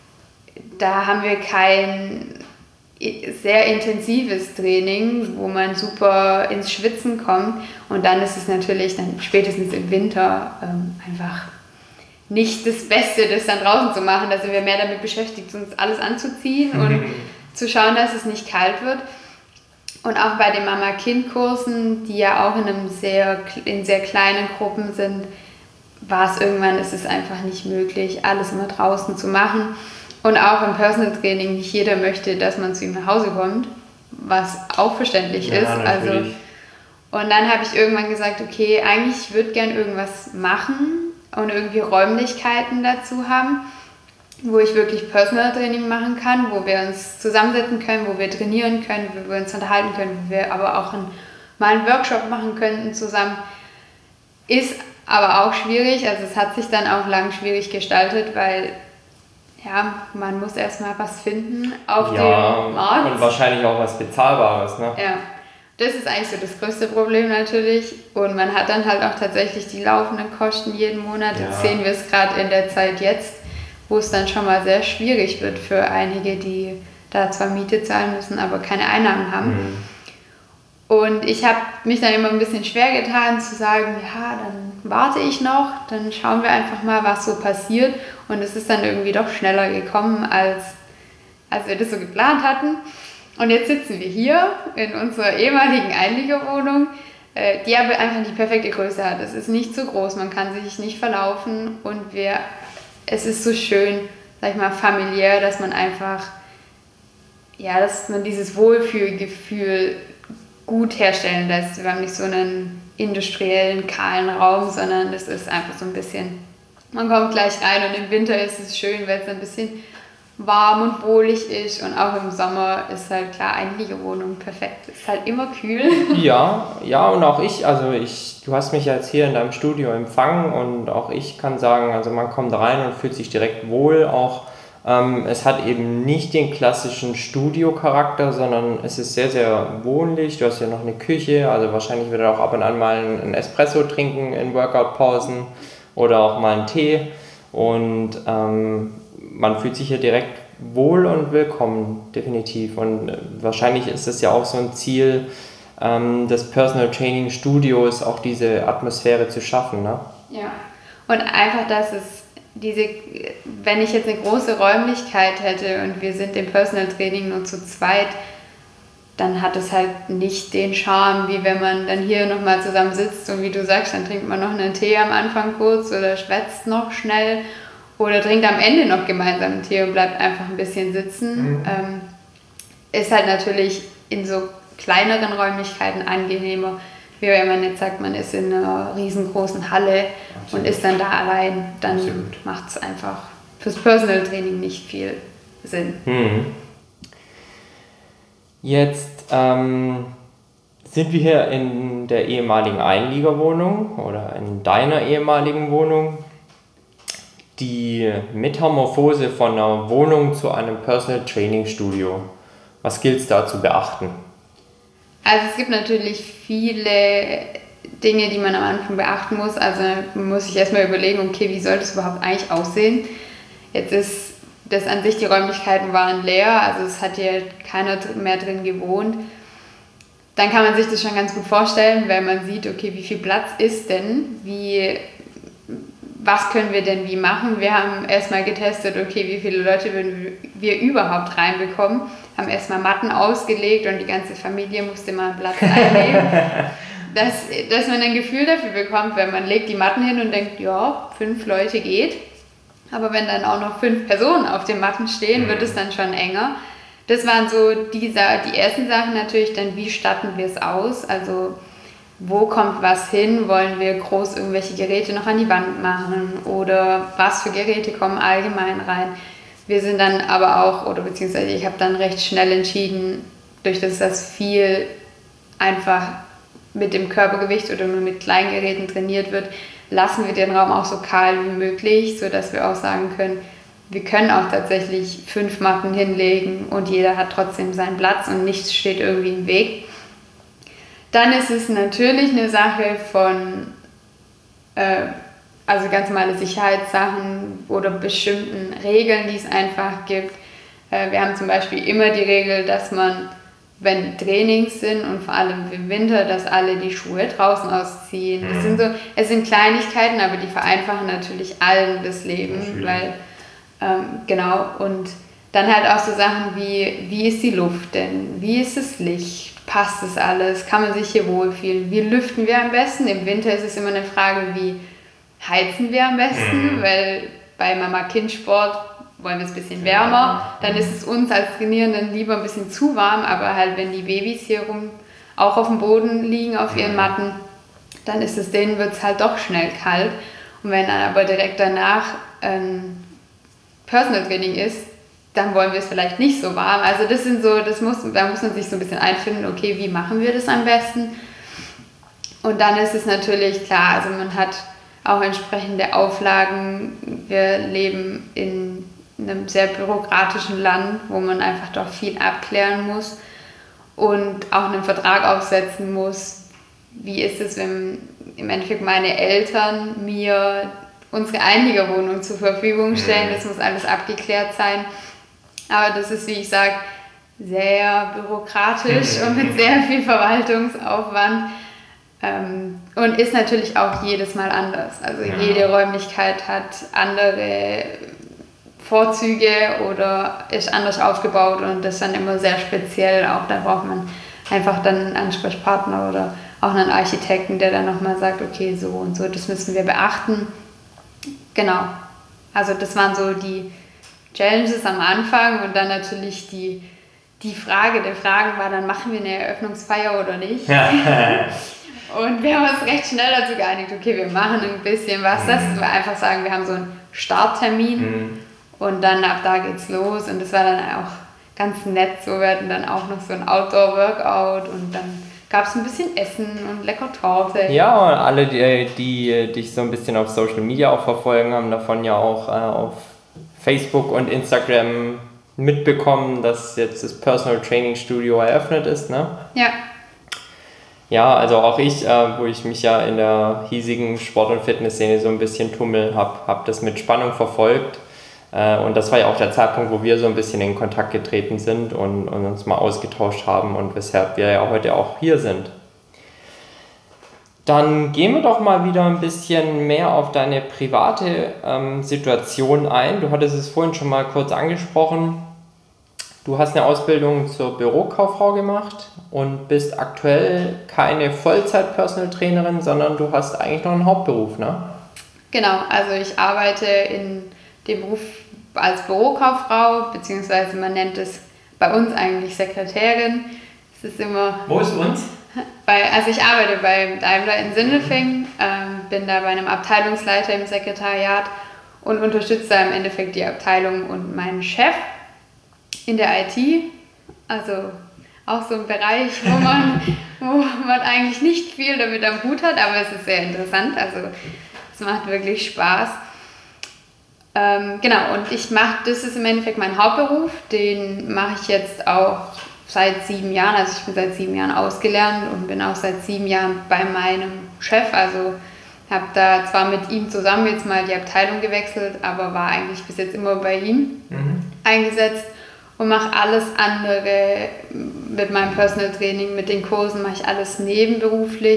da haben wir kein sehr intensives Training, wo man super ins Schwitzen kommt. Und dann ist es natürlich dann spätestens im Winter ähm, einfach nicht das Beste, das dann draußen zu machen. Da sind wir mehr damit beschäftigt, uns alles anzuziehen und zu schauen, dass es nicht kalt wird. Und auch bei den Mama-Kind-Kursen, die ja auch in, einem sehr, in sehr kleinen Gruppen sind, war es irgendwann, ist es einfach nicht möglich, alles immer draußen zu machen. Und auch im Personal Training, nicht jeder möchte, dass man zu ihm nach Hause kommt, was auch verständlich ja, ist. Also, und dann habe ich irgendwann gesagt, okay, eigentlich würde ich gern irgendwas machen und irgendwie Räumlichkeiten dazu haben, wo ich wirklich Personal Training machen kann, wo wir uns zusammensetzen können, wo wir trainieren können, wo wir uns unterhalten können, wo wir aber auch einen, mal einen Workshop machen könnten zusammen. Ist aber auch schwierig, also es hat sich dann auch lang schwierig gestaltet, weil ja, man muss erstmal was finden auf ja, dem Markt. Und wahrscheinlich auch was Bezahlbares, ne? Ja, das ist eigentlich so das größte Problem natürlich. Und man hat dann halt auch tatsächlich die laufenden Kosten jeden Monat. Ja. Jetzt sehen wir es gerade in der Zeit jetzt, wo es dann schon mal sehr schwierig wird für einige, die da zwar Miete zahlen müssen, aber keine Einnahmen haben. Mhm. Und ich habe mich dann immer ein bisschen schwer getan zu sagen, ja, dann warte ich noch, dann schauen wir einfach mal, was so passiert. Und es ist dann irgendwie doch schneller gekommen, als, als wir das so geplant hatten. Und jetzt sitzen wir hier in unserer ehemaligen Einliegerwohnung, die aber einfach die perfekte Größe hat. Es ist nicht zu groß, man kann sich nicht verlaufen und wir, es ist so schön, sag ich mal, familiär, dass man einfach, ja, dass man dieses Wohlfühlgefühl gut herstellen lässt. Wir haben nicht so einen industriellen, kahlen Raum, sondern es ist einfach so ein bisschen, man kommt gleich rein und im Winter ist es schön, weil es ein bisschen warm und wohlig ist und auch im Sommer ist halt klar, Einliegerwohnung perfekt, ist halt immer kühl. Ja, ja und auch ich, also ich, du hast mich jetzt hier in deinem Studio empfangen und auch ich kann sagen, also man kommt rein und fühlt sich direkt wohl, auch Ähm, es hat eben nicht den klassischen Studio-Charakter, sondern es ist sehr, sehr wohnlich. Du hast ja noch eine Küche, also wahrscheinlich wird er auch ab und an mal einen Espresso trinken in Workout-Pausen oder auch mal einen Tee. Und ähm, man fühlt sich hier direkt wohl und willkommen, definitiv. Und wahrscheinlich ist es ja auch so ein Ziel ähm, des Personal Training Studios, auch diese Atmosphäre zu schaffen. Ne? Ja, und einfach, dass es diese, wenn ich jetzt eine große Räumlichkeit hätte und wir sind im Personal Training nur zu zweit, dann hat es halt nicht den Charme, wie wenn man dann hier nochmal zusammen sitzt und wie du sagst, dann trinkt man noch einen Tee am Anfang kurz oder schwätzt noch schnell oder trinkt am Ende noch gemeinsam einen Tee und bleibt einfach ein bisschen sitzen. Mhm. Ähm, ist halt natürlich in so kleineren Räumlichkeiten angenehmer, wie wenn man jetzt sagt, man ist in einer riesengroßen Halle. Absolut. Und ist dann da allein, dann macht es einfach fürs Personal Training nicht viel Sinn. Hm. Jetzt ähm, sind wir hier in der ehemaligen Einliegerwohnung oder in deiner ehemaligen Wohnung. Die Metamorphose von einer Wohnung zu einem Personal Training Studio. Was gilt es da zu beachten? Also es gibt natürlich viele Dinge, die man am Anfang beachten muss. Also man muss sich erstmal überlegen, okay, wie soll das überhaupt eigentlich aussehen? Jetzt ist das an sich, die Räumlichkeiten waren leer, also es hat hier keiner mehr drin gewohnt. Dann kann man sich das schon ganz gut vorstellen, wenn man sieht, okay, wie viel Platz ist denn? Wie, was können wir denn wie machen? Wir haben erstmal getestet, okay, wie viele Leute würden wir überhaupt reinbekommen. Haben erstmal Matten ausgelegt und die ganze Familie musste mal einen Platz einnehmen. dass, dass man ein Gefühl dafür bekommt, wenn man legt die Matten hin und denkt, ja, fünf Leute geht. Aber wenn dann auch noch fünf Personen auf den Matten stehen, wird es dann schon enger. Das waren so die, die ersten Sachen natürlich, dann wie statten wir es aus? Also wo kommt was hin? Wollen wir groß irgendwelche Geräte noch an die Wand machen? Oder was für Geräte kommen allgemein rein? Wir sind dann aber auch, oder beziehungsweise ich habe dann recht schnell entschieden, durch das das viel einfach mit dem Körpergewicht oder nur mit kleinen Geräten trainiert wird, lassen wir den Raum auch so kahl wie möglich, sodass wir auch sagen können, wir können auch tatsächlich fünf Matten hinlegen und jeder hat trotzdem seinen Platz und nichts steht irgendwie im Weg. Dann ist es natürlich eine Sache von, äh, also ganz normale Sicherheitssachen oder bestimmten Regeln, die es einfach gibt. Äh, wir haben zum Beispiel immer die Regel, dass man, wenn Trainings sind und vor allem im Winter, dass alle die Schuhe draußen ausziehen. Das sind so, es sind Kleinigkeiten, aber die vereinfachen natürlich allen das Leben, natürlich. weil ähm, genau, und dann halt auch so Sachen wie, wie ist die Luft denn, wie ist das Licht, passt das alles, kann man sich hier wohlfühlen, wie lüften wir am besten? Im Winter ist es immer eine Frage, wie heizen wir am besten, mhm. weil bei Mama-Kind-Sport wollen wir es ein bisschen wärmer, dann ist es uns als Trainierenden lieber ein bisschen zu warm, aber halt wenn die Babys hier rum auch auf dem Boden liegen, auf ihren Matten, dann ist es denen, wird es halt doch schnell kalt. Und wenn dann aber direkt danach ein Personal Training ist, dann wollen wir es vielleicht nicht so warm. Also das sind so, das muss, da muss man sich so ein bisschen einfinden, okay, wie machen wir das am besten? Und dann ist es natürlich klar, also man hat auch entsprechende Auflagen. Wir leben in einem sehr bürokratischen Land, wo man einfach doch viel abklären muss und auch einen Vertrag aufsetzen muss. Wie ist es, wenn im Endeffekt meine Eltern mir unsere Einliegerwohnung zur Verfügung stellen? Das muss alles abgeklärt sein. Aber das ist, wie ich sage, sehr bürokratisch und mit sehr viel Verwaltungsaufwand. Ähm, und ist natürlich auch jedes Mal anders. Also ja. Jede Räumlichkeit hat andere Vorzüge oder ist anders aufgebaut und das ist dann immer sehr speziell. Auch da braucht man einfach dann einen Ansprechpartner oder auch einen Architekten, der dann nochmal sagt, okay, so und so, das müssen wir beachten. Genau. Also das waren so die Challenges am Anfang und dann natürlich die, die Frage der Fragen war, dann machen wir eine Eröffnungsfeier oder nicht? Ja. Und wir haben uns recht schnell dazu geeinigt, okay, wir machen ein bisschen was. Das wir einfach sagen, wir haben so einen Starttermin mhm. und dann ab da geht's los. Und das war dann auch ganz nett. So, wir hatten dann auch noch so ein Outdoor-Workout und dann gab es ein bisschen Essen und lecker Torte. Ja, und alle, die, die dich so ein bisschen auf Social Media auch verfolgen, haben davon ja auch äh, auf Facebook und Instagram mitbekommen, dass jetzt das Personal Training Studio eröffnet ist, ne? Ja. Ja, also auch ich, äh, wo ich mich ja in der hiesigen Sport- und Fitnessszene so ein bisschen tummel, habe hab das mit Spannung verfolgt. Äh, und das war ja auch der Zeitpunkt, wo wir so ein bisschen in Kontakt getreten sind und, und uns mal ausgetauscht haben und weshalb wir ja heute auch hier sind. Dann gehen wir doch mal wieder ein bisschen mehr auf deine private ähm, Situation ein. Du hattest es vorhin schon mal kurz angesprochen. Du hast eine Ausbildung zur Bürokauffrau gemacht und bist aktuell keine Vollzeit-Personal-Trainerin, sondern du hast eigentlich noch einen Hauptberuf, ne? Genau, also ich arbeite in dem Beruf als Bürokauffrau, beziehungsweise man nennt es bei uns eigentlich Sekretärin. Es ist immer... Wo ist uns? Bei, also ich arbeite bei Daimler in Sindelfingen, ähm, bin da bei einem Abteilungsleiter im Sekretariat und unterstütze da im Endeffekt die Abteilung und meinen Chef in der I T, also auch so ein Bereich, wo man, wo man eigentlich nicht viel damit am Hut hat, aber es ist sehr interessant, also es macht wirklich Spaß. Ähm, genau, und ich mache, das ist im Endeffekt mein Hauptberuf, den mache ich jetzt auch seit sieben Jahren, also ich bin seit sieben Jahren ausgelernt und bin auch seit sieben Jahren bei meinem Chef, also habe da zwar mit ihm zusammen jetzt mal die Abteilung gewechselt, aber war eigentlich bis jetzt immer bei ihm mhm. eingesetzt. Und mache alles andere mit meinem Personal Training, mit den Kursen, mache ich alles nebenberuflich.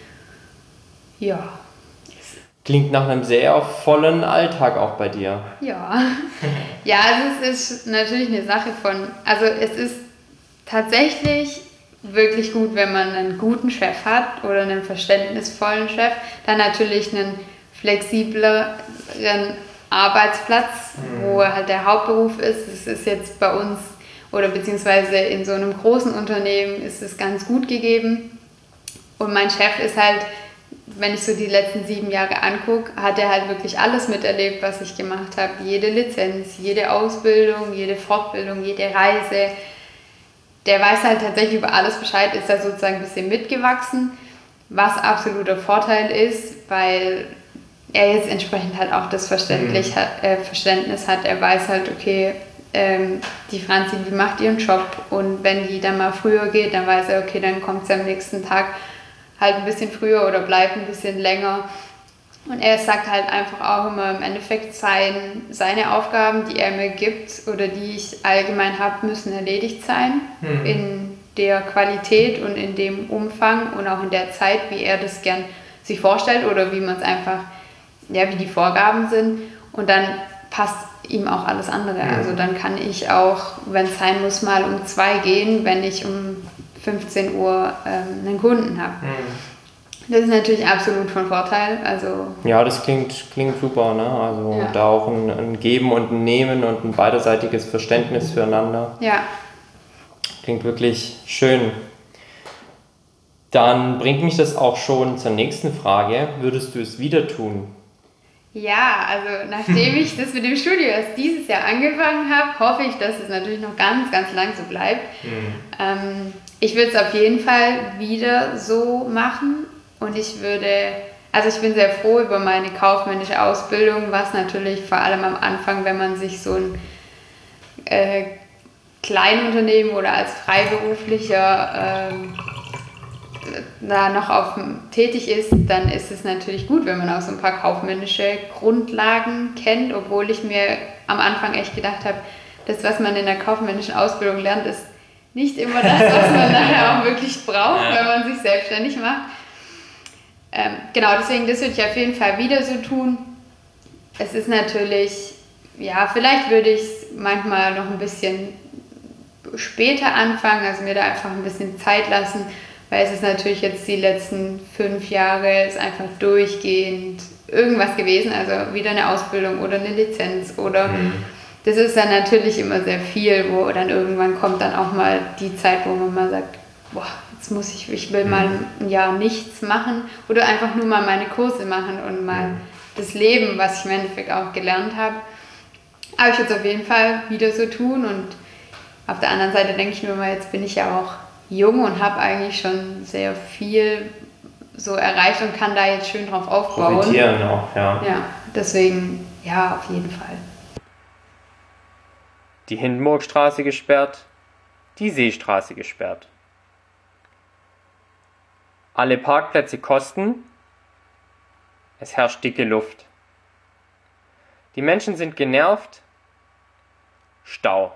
Ja. Klingt nach einem sehr vollen Alltag auch bei dir. Ja. Ja, also es ist natürlich eine Sache von, also es ist tatsächlich wirklich gut, wenn man einen guten Chef hat oder einen verständnisvollen Chef, dann natürlich einen flexibleren Arbeitsplatz, wo halt der Hauptberuf ist. Es ist jetzt bei uns oder beziehungsweise in so einem großen Unternehmen ist es ganz gut gegeben. Und mein Chef ist halt, wenn ich so die letzten sieben Jahre angucke, hat er halt wirklich alles miterlebt, was ich gemacht habe. Jede Lizenz, jede Ausbildung, jede Fortbildung, jede Reise. Der weiß halt tatsächlich über alles Bescheid, ist da sozusagen ein bisschen mitgewachsen, was absoluter Vorteil ist, weil er jetzt entsprechend halt auch das Verständlich mhm. hat, äh, Verständnis hat. Er weiß halt, okay, ähm, die Franzi, die macht ihren Job und wenn die dann mal früher geht, dann weiß er, okay, dann kommt sie am nächsten Tag halt ein bisschen früher oder bleibt ein bisschen länger. Und er sagt halt einfach auch immer im Endeffekt, sein, seine Aufgaben, die er mir gibt oder die ich allgemein habe, müssen erledigt sein mhm. in der Qualität und in dem Umfang und auch in der Zeit, wie er das gern sich vorstellt oder wie man es einfach ja, wie die Vorgaben sind und dann passt ihm auch alles andere. Mhm. Also dann kann ich auch, wenn es sein muss, mal um zwei gehen, wenn ich um fünfzehn Uhr ähm, einen Kunden habe. Mhm. Das ist natürlich absolut von Vorteil. Also ja, das klingt, klingt super, ne? Also ja. Da auch ein, ein Geben und ein Nehmen und ein beidseitiges Verständnis füreinander. Ja. Klingt wirklich schön. Dann bringt mich das auch schon zur nächsten Frage. Würdest du es wieder tun? Ja, also nachdem ich das mit dem Studio erst dieses Jahr angefangen habe, hoffe ich, dass es natürlich noch ganz, ganz lang so bleibt. Mhm. Ähm, ich würde es auf jeden Fall wieder so machen und ich würde, also ich bin sehr froh über meine kaufmännische Ausbildung, was natürlich vor allem am Anfang, wenn man sich so ein äh, Kleinunternehmen oder als Freiberuflicher ähm, da noch auf, tätig ist, dann ist es natürlich gut, wenn man auch so ein paar kaufmännische Grundlagen kennt, obwohl ich mir am Anfang echt gedacht habe, das, was man in der kaufmännischen Ausbildung lernt, ist nicht immer das, was man nachher auch wirklich braucht, ja. wenn man sich selbstständig macht. Ähm, genau, deswegen, das würde ich auf jeden Fall wieder so tun. Es ist natürlich, ja, vielleicht würde ich es manchmal noch ein bisschen später anfangen, also mir da einfach ein bisschen Zeit lassen, weil es ist natürlich jetzt die letzten fünf Jahre ist einfach durchgehend irgendwas gewesen, also wieder eine Ausbildung oder eine Lizenz oder mhm. das ist dann natürlich immer sehr viel, wo dann irgendwann kommt dann auch mal die Zeit, wo man mal sagt, boah, jetzt muss ich, ich will mhm. mal ein Jahr nichts machen oder einfach nur mal meine Kurse machen und mal mhm. das Leben, was ich im Endeffekt auch gelernt habe. Aber ich würde es auf jeden Fall wieder so tun und auf der anderen Seite denke ich mir mal, jetzt bin ich ja auch jung und habe eigentlich schon sehr viel so erreicht und kann da jetzt schön drauf aufbauen. Profitieren auch, ja. Ja, deswegen, ja, auf jeden Fall. die Hindenburgstraße gesperrt, die Seestraße gesperrt. Alle Parkplätze kosten, es herrscht dicke Luft. Die Menschen sind genervt, Stau.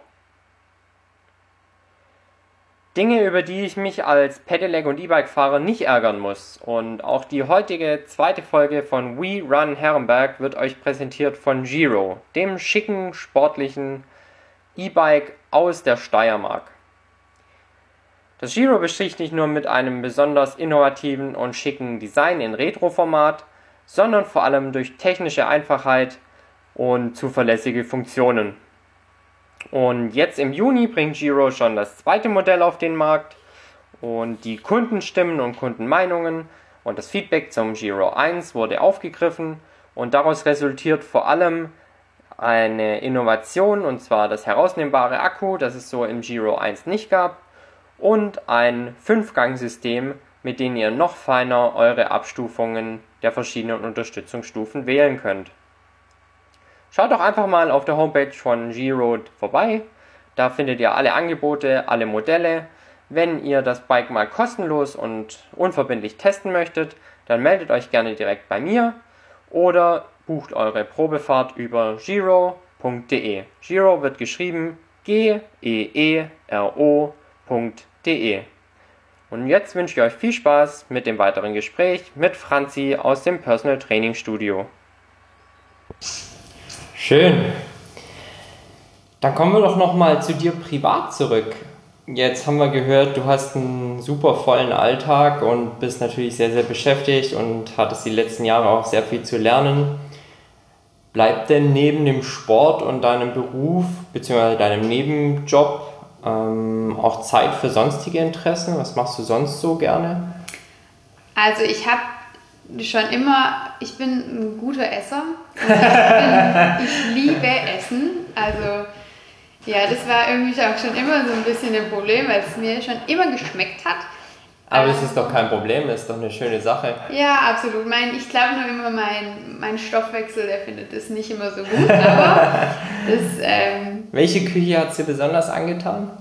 Dinge, über die ich mich als Pedelec- und E-Bike-Fahrer nicht ärgern muss. Und auch die heutige zweite Folge von We Run Herrenberg wird euch präsentiert von Giro, dem schicken, sportlichen E-Bike aus der Steiermark. Das Giro besticht nicht nur mit einem besonders innovativen und schicken Design in Retro-Format, sondern vor allem durch technische Einfachheit und zuverlässige Funktionen. Und jetzt im Juni bringt Giro schon das zweite Modell auf den Markt und die Kundenstimmen und Kundenmeinungen und das Feedback zum Giro eins wurde aufgegriffen und daraus resultiert vor allem eine Innovation, und zwar das herausnehmbare Akku, das es so im Giro eins nicht gab, und ein Fünf-Gang-System, mit dem ihr noch feiner eure Abstufungen der verschiedenen Unterstützungsstufen wählen könnt. Schaut doch einfach mal auf der Homepage von Giro vorbei, da findet ihr alle Angebote, alle Modelle. Wenn ihr das Bike mal kostenlos und unverbindlich testen möchtet, dann meldet euch gerne direkt bei mir oder bucht eure Probefahrt über giro punkt de. Giro wird geschrieben G E E R O punkt de. Und jetzt wünsche ich euch viel Spaß mit dem weiteren Gespräch mit Franzi aus dem Personal Training Studio. Schön. Dann kommen wir doch nochmal zu dir privat zurück. Jetzt haben wir gehört, du hast einen super vollen Alltag und bist natürlich sehr, sehr beschäftigt und hattest die letzten Jahre auch sehr viel zu lernen. Bleibt denn neben dem Sport und deinem Beruf bzw. deinem Nebenjob ähm, auch Zeit für sonstige Interessen? Was machst du sonst so gerne? Also ich habe schon immer, ich bin ein guter Esser und ich, bin, ich liebe Essen, also ja, das war irgendwie auch schon immer so ein bisschen ein Problem, weil es mir schon immer geschmeckt hat. Aber das ist doch kein Problem, das ist doch eine schöne Sache. Ja, absolut. Mein, ich glaube nur immer, mein, mein Stoffwechsel, der findet das nicht immer so gut, aber das... Ähm, Welche Küche hat dir besonders angetan?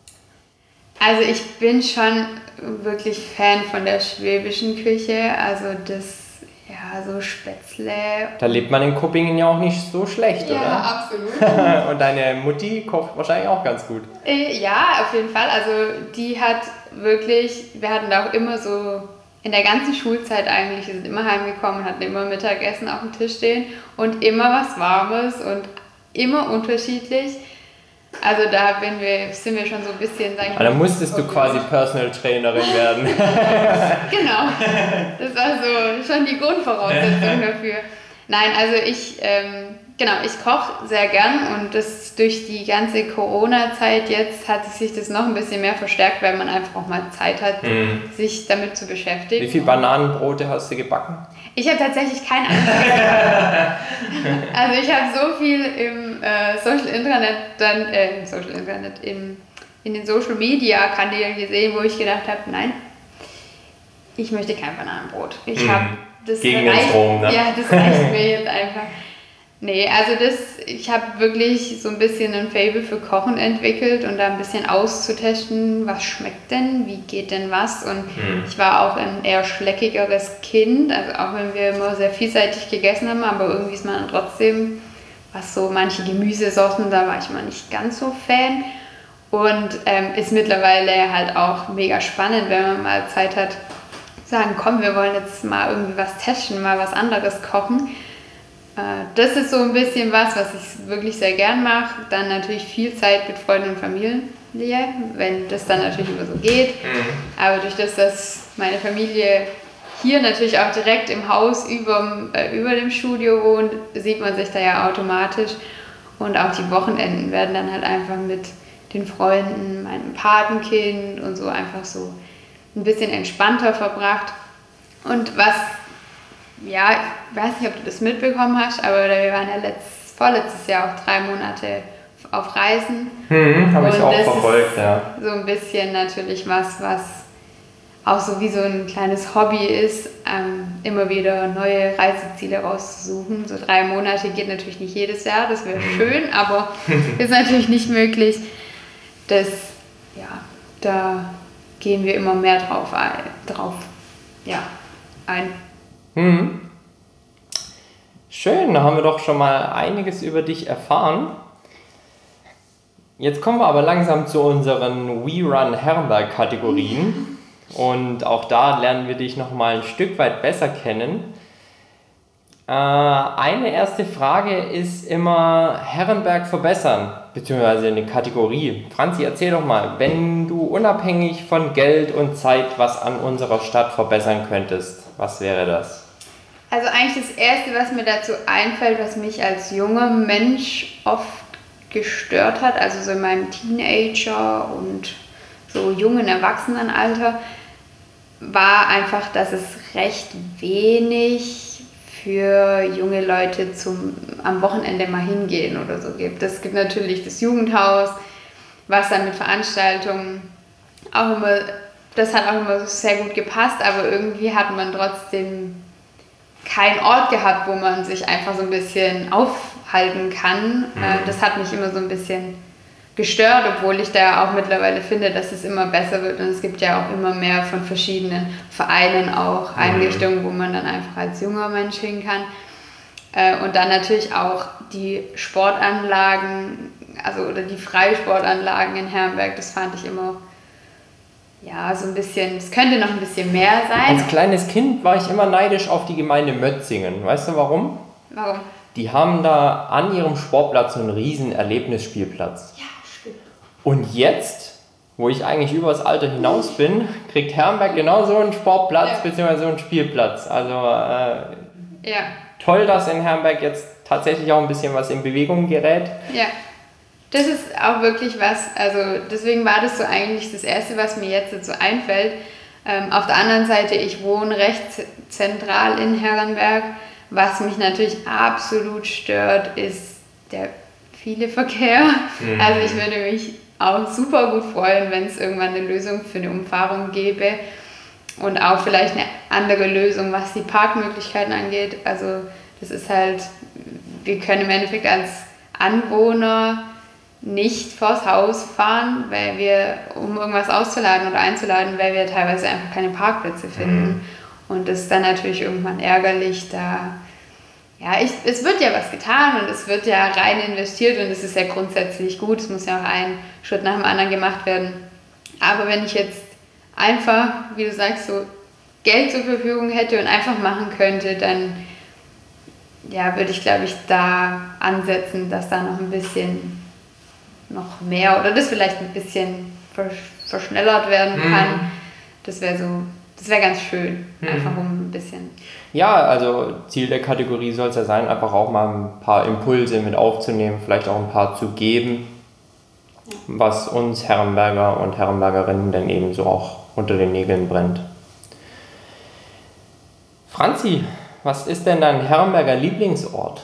Also ich bin schon wirklich Fan von der schwäbischen Küche, also das, ja, so Spätzle. Da lebt man in Kuppingen ja auch nicht so schlecht, ja, oder? Ja, absolut. Und deine Mutti kocht wahrscheinlich auch ganz gut. Äh, ja, auf jeden Fall. Also die hat wirklich, wir hatten da auch immer so, in der ganzen Schulzeit eigentlich, wir sind immer heimgekommen, hatten immer Mittagessen auf dem Tisch stehen und immer was Warmes und immer unterschiedlich. Also da bin wir, sind wir schon so ein bisschen... Sag ich mal, da musstest du quasi Personal Trainerin werden. Genau, das war so schon die Grundvoraussetzung dafür. Nein, also ich, ähm, genau, ich koche sehr gern und das durch die ganze Corona-Zeit jetzt hat sich das noch ein bisschen mehr verstärkt, weil man einfach auch mal Zeit hat, mhm. sich damit zu beschäftigen. Wie viele Bananenbrote hast du gebacken? Ich habe tatsächlich kein einziges gebacken. Also ich habe so viel im äh, Social Internet, dann, äh, im Social Internet, im, in den Social Media Kanälen gesehen, wo ich gedacht habe, nein, ich möchte kein Bananenbrot. Ich mhm. habe das Gegen reicht, den Strom, ne? Ja, das reicht mir jetzt einfach. Nee, also das, ich habe wirklich so ein bisschen ein Faible für Kochen entwickelt und da ein bisschen auszutesten, was schmeckt denn, wie geht denn was. Und mhm. ich war auch ein eher schleckigeres Kind, also auch wenn wir immer sehr vielseitig gegessen haben, aber irgendwie ist man dann trotzdem, was so manche Gemüsesorten, da war ich mal nicht ganz so Fan. Und ähm, ist mittlerweile halt auch mega spannend, wenn man mal Zeit hat, sagen, komm, wir wollen jetzt mal irgendwie was testen, mal was anderes kochen. Das ist so ein bisschen was, was ich wirklich sehr gern mache. Dann natürlich viel Zeit mit Freunden und Familie, wenn das dann natürlich immer so geht. Mhm. Aber durch das, dass meine Familie hier natürlich auch direkt im Haus über, äh, über dem Studio wohnt, sieht man sich da ja automatisch. Und auch die Wochenenden werden dann halt einfach mit den Freunden, meinem Patenkind und so einfach so ein bisschen entspannter verbracht. Und was... Ja, ich weiß nicht, ob du das mitbekommen hast, aber wir waren ja letzt, vorletztes Jahr auch drei Monate auf Reisen. Hm, habe ich auch das verfolgt, ist ja. So ein bisschen natürlich was, was auch so wie so ein kleines Hobby ist, ähm, immer wieder neue Reiseziele rauszusuchen. So drei Monate geht natürlich nicht jedes Jahr, das wäre schön, aber ist natürlich nicht möglich. Das, ja, da gehen wir immer mehr drauf ein. Drauf, ja, ein. Mhm. Schön, da haben wir doch schon mal einiges über dich erfahren. Jetzt kommen wir aber langsam zu unseren We Run Herrenberg-Kategorien. Und auch da lernen wir dich noch mal ein Stück weit besser kennen. Äh, eine erste Frage ist immer Herrenberg verbessern, beziehungsweise eine Kategorie. Franzi, erzähl doch mal, wenn du unabhängig von Geld und Zeit was an unserer Stadt verbessern könntest, was wäre das? Also eigentlich das Erste, was mir dazu einfällt, was mich als junger Mensch oft gestört hat, also so in meinem Teenager- und so jungen Erwachsenenalter, war einfach, dass es recht wenig für junge Leute zum am Wochenende mal hingehen oder so gibt. Es gibt natürlich das Jugendhaus, was dann mit Veranstaltungen auch immer, das hat auch immer sehr gut gepasst, aber irgendwie hat man trotzdem keinen Ort gehabt, wo man sich einfach so ein bisschen aufhalten kann. Mhm. Das hat mich immer so ein bisschen gestört, obwohl ich da auch mittlerweile finde, dass es immer besser wird und es gibt ja auch immer mehr von verschiedenen Vereinen auch Einrichtungen, wo man dann einfach als junger Mensch hin kann. Und dann natürlich auch die Sportanlagen, also oder die Freisportanlagen in Herrenberg, das fand ich immer ja, so ein bisschen, es könnte noch ein bisschen mehr sein. Als kleines Kind war ich immer neidisch auf die Gemeinde Mötzingen. Weißt du warum? Warum? Die haben da an ihrem Sportplatz so einen riesen Erlebnisspielplatz. Ja, stimmt. Und jetzt, wo ich eigentlich über das Alter hinaus bin, kriegt Herrenberg genau so einen Sportplatz ja. bzw. so einen Spielplatz. Also äh, ja. toll, dass in Herrenberg jetzt tatsächlich auch ein bisschen was in Bewegung gerät. Ja. Das ist auch wirklich was, also deswegen war das so eigentlich das Erste, was mir jetzt so einfällt. Ähm, auf der anderen Seite, ich wohne recht zentral in Herrenberg. Was mich natürlich absolut stört, ist der viele Verkehr. Mhm. Also ich würde mich auch super gut freuen, wenn es irgendwann eine Lösung für eine Umfahrung gäbe und auch vielleicht eine andere Lösung, was die Parkmöglichkeiten angeht. Also das ist halt, wir können im Endeffekt als Anwohner nicht vors Haus fahren, weil wir, um irgendwas auszuladen oder einzuladen, weil wir teilweise einfach keine Parkplätze finden. Mhm. Und das ist dann natürlich irgendwann ärgerlich, da, ja, ich, es wird ja was getan und es wird ja rein investiert und es ist ja grundsätzlich gut, es muss ja auch ein Schritt nach dem anderen gemacht werden. Aber wenn ich jetzt einfach, wie du sagst, so Geld zur Verfügung hätte und einfach machen könnte, dann ja, würde ich, glaube ich, da ansetzen, dass da noch ein bisschen noch mehr oder das vielleicht ein bisschen verschnellert werden kann. Mhm. Das wäre so, das wäre ganz schön, mhm. einfach um ein bisschen. Ja, also Ziel der Kategorie soll es ja sein, einfach auch mal ein paar Impulse mit aufzunehmen, vielleicht auch ein paar zu geben, ja. was uns Herrenberger und Herrenbergerinnen dann eben so auch unter den Nägeln brennt. Franzi, was ist denn dein Herrenberger Lieblingsort?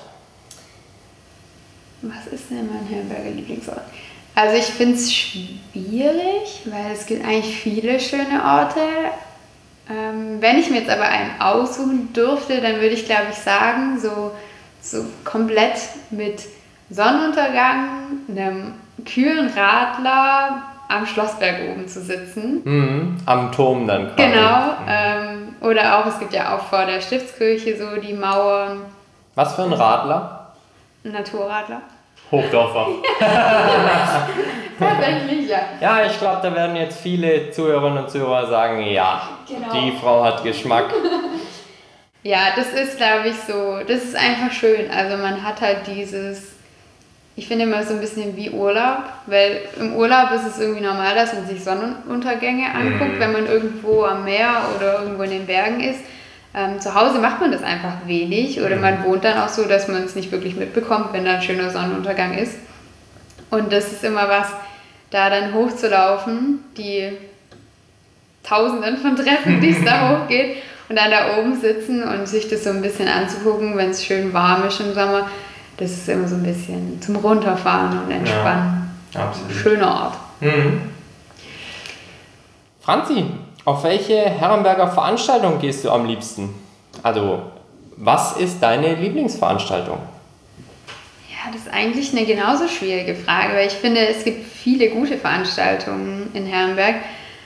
Was ist denn mein Herrenberger Lieblingsort? Also ich finde es schwierig, weil es gibt eigentlich viele schöne Orte. Ähm, wenn ich mir jetzt aber einen aussuchen dürfte, dann würde ich, glaube ich, sagen, so, so komplett mit Sonnenuntergang, einem kühlen Radler am Schlossberg oben zu sitzen. Mhm, am Turm dann quasi. Genau. Mhm. Ähm, oder auch, es gibt ja auch vor der Stiftskirche so die Mauern. Was für ein Radler? Ein Naturradler. Hochdorfer. Tatsächlich, ja. Ja, ich glaube, da werden jetzt viele Zuhörerinnen und Zuhörer sagen, ja, genau. Die Frau hat Geschmack. Ja, das ist, glaube ich, so, das ist einfach schön. Also man hat halt dieses, ich finde immer so ein bisschen wie Urlaub, weil im Urlaub ist es irgendwie normal, dass man sich Sonnenuntergänge anguckt, mm. wenn man irgendwo am Meer oder irgendwo in den Bergen ist. Ähm, zu Hause macht man das einfach wenig oder man wohnt dann auch so, dass man es nicht wirklich mitbekommt, wenn da ein schöner Sonnenuntergang ist. Und das ist immer was, da dann hochzulaufen, die Tausenden von Treppen, die es da hochgeht und dann da oben sitzen und sich das so ein bisschen anzugucken, wenn es schön warm ist im Sommer. Das ist immer so ein bisschen zum Runterfahren und Entspannen. Ja, absolut. Schöner Ort. Mhm. Franzi, Auf welche Herrenberger Veranstaltung gehst du am liebsten? Also, was ist deine Lieblingsveranstaltung? Ja, das ist eigentlich eine genauso schwierige Frage, weil ich finde, es gibt viele gute Veranstaltungen in Herrenberg.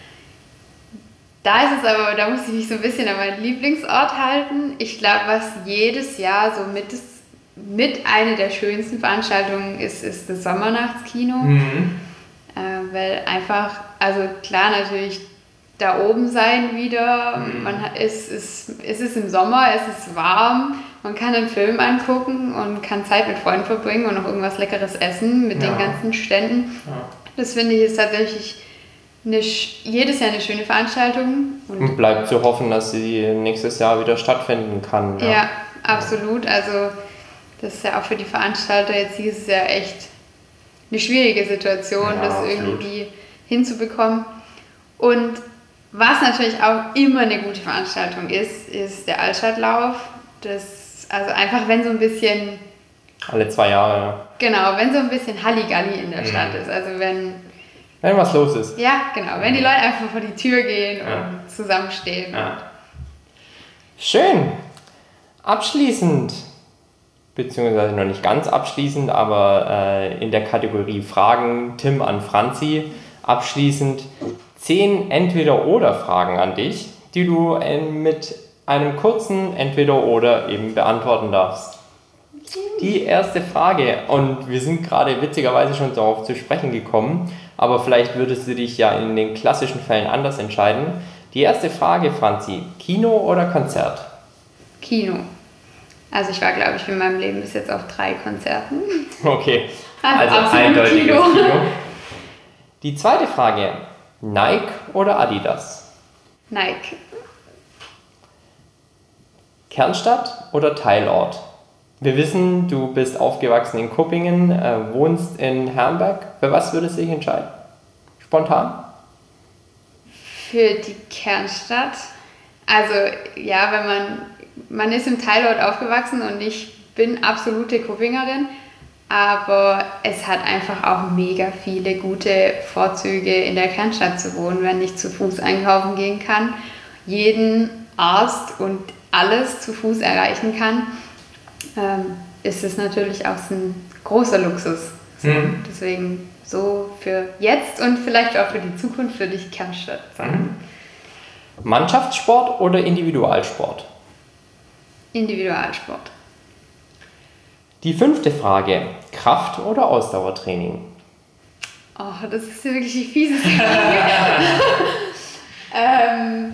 Da ist es aber, da muss ich mich so ein bisschen an meinen Lieblingsort halten. Ich glaube, was jedes Jahr so mit, das, mit eine der schönsten Veranstaltungen ist, ist das Sommernachtskino. Mhm. Äh, weil einfach, also klar natürlich da oben sein wieder, mhm. man hat, es, ist, es ist im Sommer, es ist warm, man kann einen Film angucken und kann Zeit mit Freunden verbringen und noch irgendwas Leckeres essen mit ja. den ganzen Ständen. Ja. Das finde ich ist tatsächlich eine, jedes Jahr eine schöne Veranstaltung. Und, und bleibt zu hoffen, dass sie nächstes Jahr wieder stattfinden kann. Ja, ja absolut. Also das ist ja auch für die Veranstalter jetzt dieses Jahr echt eine schwierige Situation, ja, das absolut. irgendwie hinzubekommen. Und was natürlich auch immer eine gute Veranstaltung ist, ist der Altstadtlauf. Das, also einfach, wenn so ein bisschen... Alle zwei Jahre, ja. Genau, wenn so ein bisschen Halligalli in der mhm. Stadt ist. Also wenn... Wenn was los ist. Ja, genau. Wenn die Leute einfach vor die Tür gehen ja. und zusammenstehen. Ja. Schön. Abschließend, beziehungsweise noch nicht ganz abschließend, aber äh, in der Kategorie Fragen Tim an Franzi, abschließend zehn Entweder-Oder-Fragen an dich, die du äh, mit einem kurzen Entweder-Oder eben beantworten darfst. Die erste Frage, und wir sind gerade witzigerweise schon darauf zu sprechen gekommen, aber vielleicht würdest du dich ja in den klassischen Fällen anders entscheiden. Die erste Frage, Franzi, Kino oder Konzert? Kino. Also ich war, glaube ich, in meinem Leben bis jetzt auf drei Konzerten. Okay, also eindeutiges Kino. Kino. Die zweite Frage, Nike oder Adidas? Nike. Kernstadt oder Teilort? Wir wissen, du bist aufgewachsen in Kuppingen, äh, wohnst in Herrenberg. Für was würdest du dich entscheiden? Spontan? Für die Kernstadt. Also ja, wenn man, man ist im Teilort aufgewachsen und ich bin absolute Kuppingerin, aber es hat einfach auch mega viele gute Vorzüge, in der Kernstadt zu wohnen, wenn ich zu Fuß einkaufen gehen kann, jeden Arzt und alles zu Fuß erreichen kann. Ähm, ist es natürlich auch ein großer Luxus. Mhm. Deswegen so für jetzt und vielleicht auch für die Zukunft würde ich Kernstadt sagen. Mhm. Mannschaftssport oder Individualsport? Individualsport. Die fünfte Frage, Kraft- oder Ausdauertraining? Oh, das ist ja wirklich die fieseste Frage. ähm,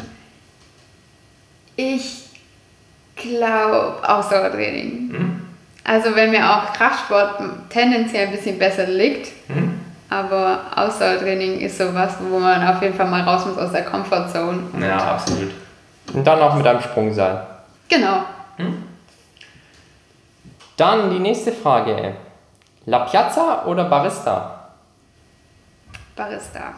ich glaube Ausdauertraining. Hm? Also wenn mir auch Kraftsport tendenziell ein bisschen besser liegt, hm? aber Ausdauertraining ist sowas, wo man auf jeden Fall mal raus muss aus der Comfortzone. Ja, absolut. Und dann auch mit einem Sprungseil. Genau. Hm? Dann die nächste Frage. La Piazza oder Barista? Barista.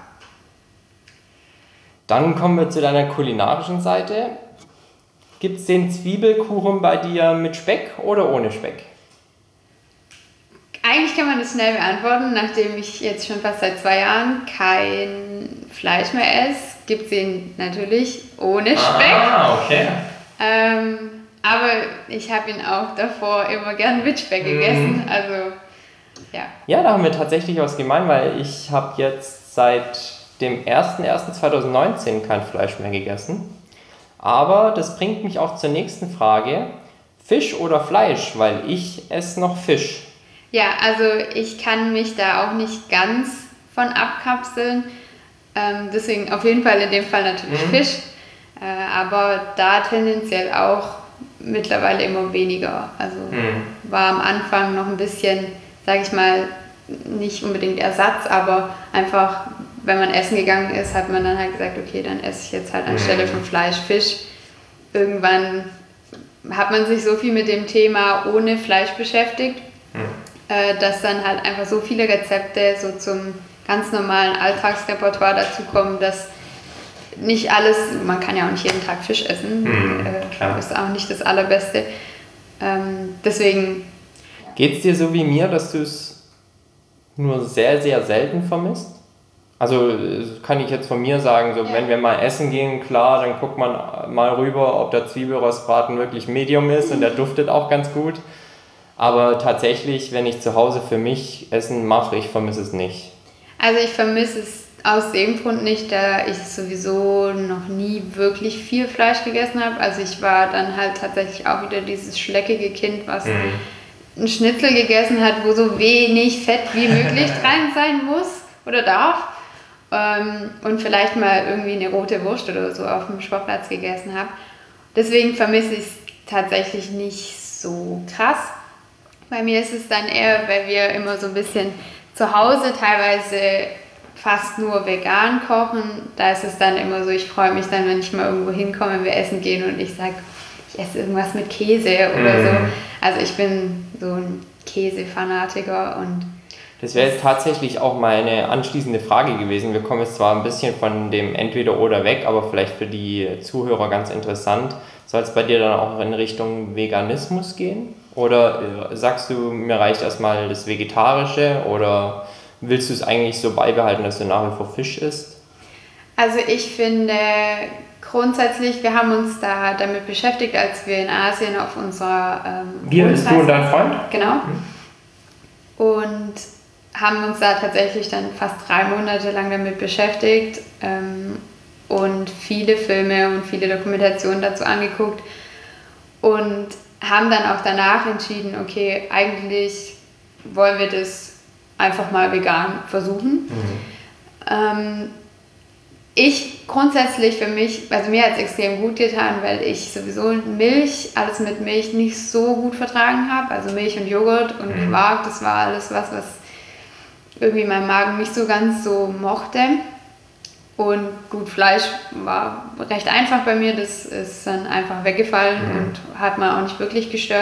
Dann kommen wir zu deiner kulinarischen Seite. Gibt es den Zwiebelkuchen bei dir mit Speck oder ohne Speck? Eigentlich kann man das schnell beantworten, nachdem ich jetzt schon fast seit zwei Jahren kein Fleisch mehr esse. Gibt es ihn natürlich ohne Speck. Ah, okay. Ähm, aber ich habe ihn auch davor immer gern mit Speck gegessen. Mm. Also, ja. Ja, da haben wir tatsächlich was gemein, weil ich habe jetzt seit dem ersten ersten zweitausendneunzehn kein Fleisch mehr gegessen. Aber das bringt mich auch zur nächsten Frage. Fisch oder Fleisch? Weil ich esse noch Fisch. Ja, also ich kann mich da auch nicht ganz von abkapseln. Ähm, deswegen auf jeden Fall in dem Fall natürlich mhm. Fisch. Äh, aber da tendenziell auch mittlerweile immer weniger. Also mhm. war am Anfang noch ein bisschen, sage ich mal, nicht unbedingt Ersatz, aber einfach... Wenn man essen gegangen ist, hat man dann halt gesagt, okay, dann esse ich jetzt halt anstelle von Fleisch Fisch. Irgendwann hat man sich so viel mit dem Thema ohne Fleisch beschäftigt, mhm. äh, dass dann halt einfach so viele Rezepte so zum ganz normalen Alltagsrepertoire dazukommen, dass nicht alles, man kann ja auch nicht jeden Tag Fisch essen, mhm, äh, ist auch nicht das Allerbeste. Ähm, deswegen... Geht es dir so wie mir, dass du es nur sehr, sehr selten vermisst? Also kann ich jetzt von mir sagen, so ja. wenn wir mal essen gehen, klar, dann guckt man mal rüber, ob der Zwiebelrostbraten wirklich Medium ist und der duftet auch ganz gut. Aber tatsächlich, wenn ich zu Hause für mich Essen mache, ich vermisse es nicht. Also ich vermisse es aus dem Grund nicht, da ich sowieso noch nie wirklich viel Fleisch gegessen habe. Also ich war dann halt tatsächlich auch wieder dieses schleckige Kind, was mhm. einen Schnitzel gegessen hat, wo so wenig Fett wie möglich rein sein muss oder darf. Ähm, und vielleicht mal irgendwie eine rote Wurst oder so auf dem Sportplatz gegessen habe. Deswegen vermisse ich es tatsächlich nicht so krass. Bei mir ist es dann eher, weil wir immer so ein bisschen zu Hause teilweise fast nur vegan kochen. Da ist es dann immer so, ich freue mich dann, wenn ich mal irgendwo hinkomme, wir essen gehen und ich sage, ich esse irgendwas mit Käse oder mm. so. Also ich bin so ein Käsefanatiker und das wäre jetzt tatsächlich auch meine anschließende Frage gewesen. Wir kommen jetzt zwar ein bisschen von dem Entweder-Oder weg, aber vielleicht für die Zuhörer ganz interessant. Soll es bei dir dann auch in Richtung Veganismus gehen? Oder sagst du, mir reicht erstmal das Vegetarische? Oder willst du es eigentlich so beibehalten, dass du nach wie vor Fisch isst? Also ich finde grundsätzlich, wir haben uns da damit beschäftigt, als wir in Asien auf unserer ähm, Wir bist du und dein Freund? Genau. Mhm. Und haben uns da tatsächlich dann fast drei Monate lang damit beschäftigt ähm, und viele Filme und viele Dokumentationen dazu angeguckt und haben dann auch danach entschieden, okay, eigentlich wollen wir das einfach mal vegan versuchen. Mhm. Ähm, ich grundsätzlich für mich, also mir hat es extrem gut getan, weil ich sowieso Milch, alles mit Milch nicht so gut vertragen habe. Also Milch und Joghurt und mhm. Quark, das war alles was, was irgendwie mein Magen nicht so ganz so mochte. Und gut, Fleisch war recht einfach bei mir, das ist dann einfach weggefallen mhm. und hat mir auch nicht wirklich gestört.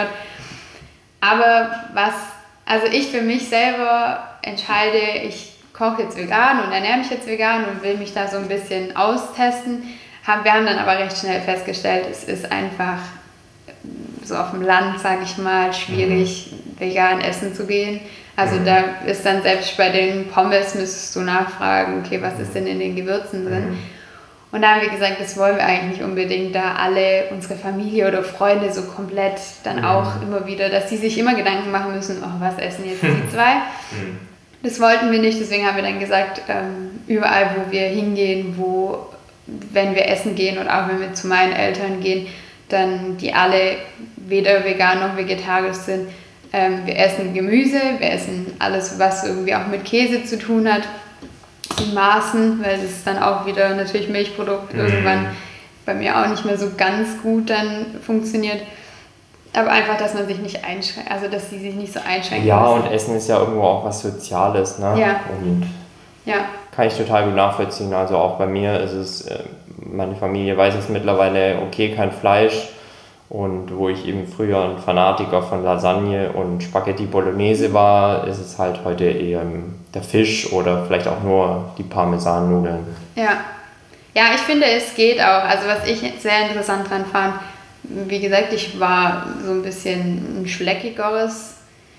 Aber was, also ich für mich selber entscheide, ich koche jetzt vegan und ernähre mich jetzt vegan und will mich da so ein bisschen austesten. Wir haben dann aber recht schnell festgestellt, es ist einfach so auf dem Land, sage ich mal, schwierig, mhm. vegan essen zu gehen. Also mhm. da ist dann selbst bei den Pommes müsstest du nachfragen, okay, was ist denn in den Gewürzen drin? Mhm. Und da haben wir gesagt, das wollen wir eigentlich nicht unbedingt, da alle, unsere Familie oder Freunde so komplett dann mhm. auch immer wieder, dass die sich immer Gedanken machen müssen, oh, was essen jetzt die zwei? Mhm. Das wollten wir nicht, deswegen haben wir dann gesagt, ähm, überall, wo wir hingehen, wo, wenn wir essen gehen und auch wenn wir zu meinen Eltern gehen, dann die alle weder vegan noch vegetarisch sind. Ähm, wir essen Gemüse, wir essen alles, was irgendwie auch mit Käse zu tun hat, in Maßen, weil das dann auch wieder natürlich Milchprodukt mhm. irgendwann bei mir auch nicht mehr so ganz gut dann funktioniert. Aber einfach, dass man sich nicht einschränkt, also dass sie sich nicht so einschränken Ja, müssen. Und Essen ist ja irgendwo auch was Soziales, ne? Ja. Und ja. Kann ich total gut nachvollziehen. Also auch bei mir ist es, meine Familie weiß es mittlerweile, okay, kein Fleisch. Und wo ich eben früher ein Fanatiker von Lasagne und Spaghetti Bolognese war, ist es halt heute eher der Fisch oder vielleicht auch nur die Parmesannudeln. Ja. Ja, ich finde, es geht auch. Also was ich sehr interessant dran fand, wie gesagt, ich war so ein bisschen ein schleckigeres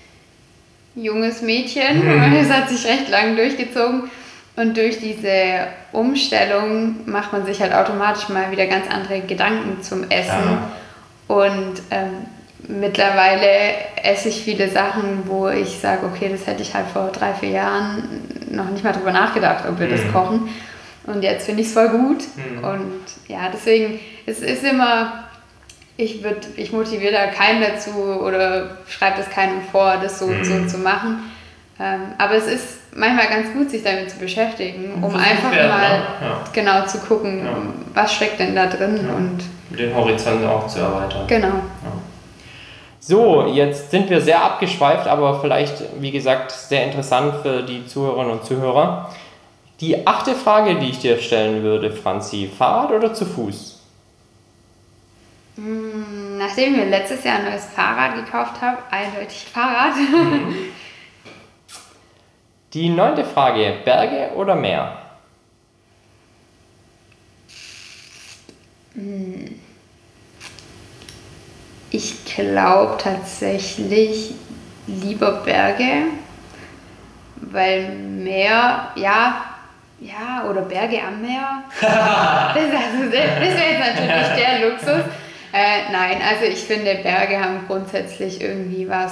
junges Mädchen. Mhm. Das hat sich recht lang durchgezogen. Und durch diese Umstellung macht man sich halt automatisch mal wieder ganz andere Gedanken zum Essen. Ja. Und ähm, mittlerweile esse ich viele Sachen, wo ich sage, okay, das hätte ich halt vor drei, vier Jahren noch nicht mal drüber nachgedacht, ob wir mhm. das kochen. Und jetzt finde ich es voll gut. Mhm. Und ja, deswegen, es ist immer, ich, würd, ich motiviere da keinen dazu oder schreibe das keinem vor, das so und mhm. so zu machen. Ähm, aber es ist manchmal ganz gut, sich damit zu beschäftigen, um einfach werden, mal ja. genau zu gucken, ja. was steckt denn da drin. Ja. Und den Horizont auch zu erweitern. Genau. Ja. So, jetzt sind wir sehr abgeschweift, aber vielleicht, wie gesagt, sehr interessant für die Zuhörerinnen und Zuhörer. Die achte Frage, die ich dir stellen würde, Franzi, Fahrrad oder zu Fuß? Nachdem ich mir letztes Jahr ein neues Fahrrad gekauft habe, eindeutig Fahrrad. Mhm. Die neunte Frage, Berge oder Meer? Ich glaube tatsächlich lieber Berge, weil Meer, ja, ja, ja, oder Berge am Meer. das also, das wäre jetzt natürlich der Luxus. Äh, nein, also ich finde, Berge haben grundsätzlich irgendwie was,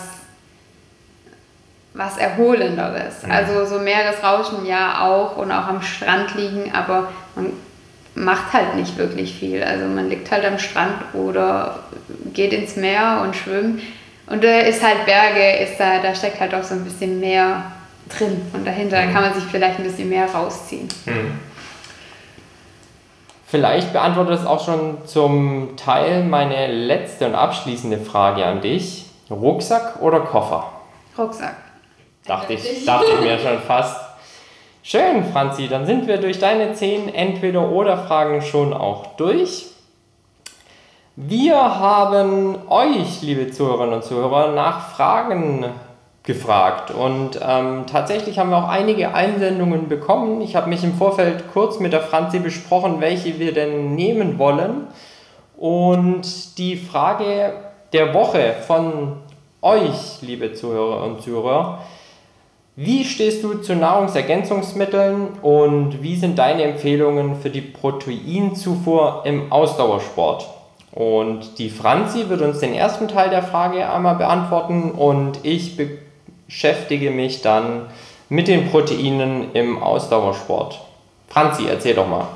was Erholenderes. Mhm. Also so Meeresrauschen ja auch und auch am Strand liegen, aber man macht halt nicht wirklich viel. Also man liegt halt am Strand oder geht ins Meer und schwimmt. Und da ist halt Berge, ist da, da steckt halt auch so ein bisschen mehr drin. Und dahinter mhm. kann man sich vielleicht ein bisschen mehr rausziehen. Mhm. Vielleicht beantwortet es auch schon zum Teil meine letzte und abschließende Frage an dich. Rucksack oder Koffer? Rucksack. Dachte ich, dachte ich mir schon fast. Schön, Franzi, dann sind wir durch deine zehn Entweder-Oder-Fragen schon auch durch. Wir haben euch, liebe Zuhörerinnen und Zuhörer, nach Fragen gefragt und ähm, tatsächlich haben wir auch einige Einsendungen bekommen. Ich habe mich im Vorfeld kurz mit der Franzi besprochen, welche wir denn nehmen wollen, und die Frage der Woche von euch, liebe Zuhörer und Zuhörer: Wie stehst du zu Nahrungsergänzungsmitteln und wie sind deine Empfehlungen für die Proteinzufuhr im Ausdauersport? Und die Franzi wird uns den ersten Teil der Frage einmal beantworten und ich beschäftige mich dann mit den Proteinen im Ausdauersport. Franzi, erzähl doch mal.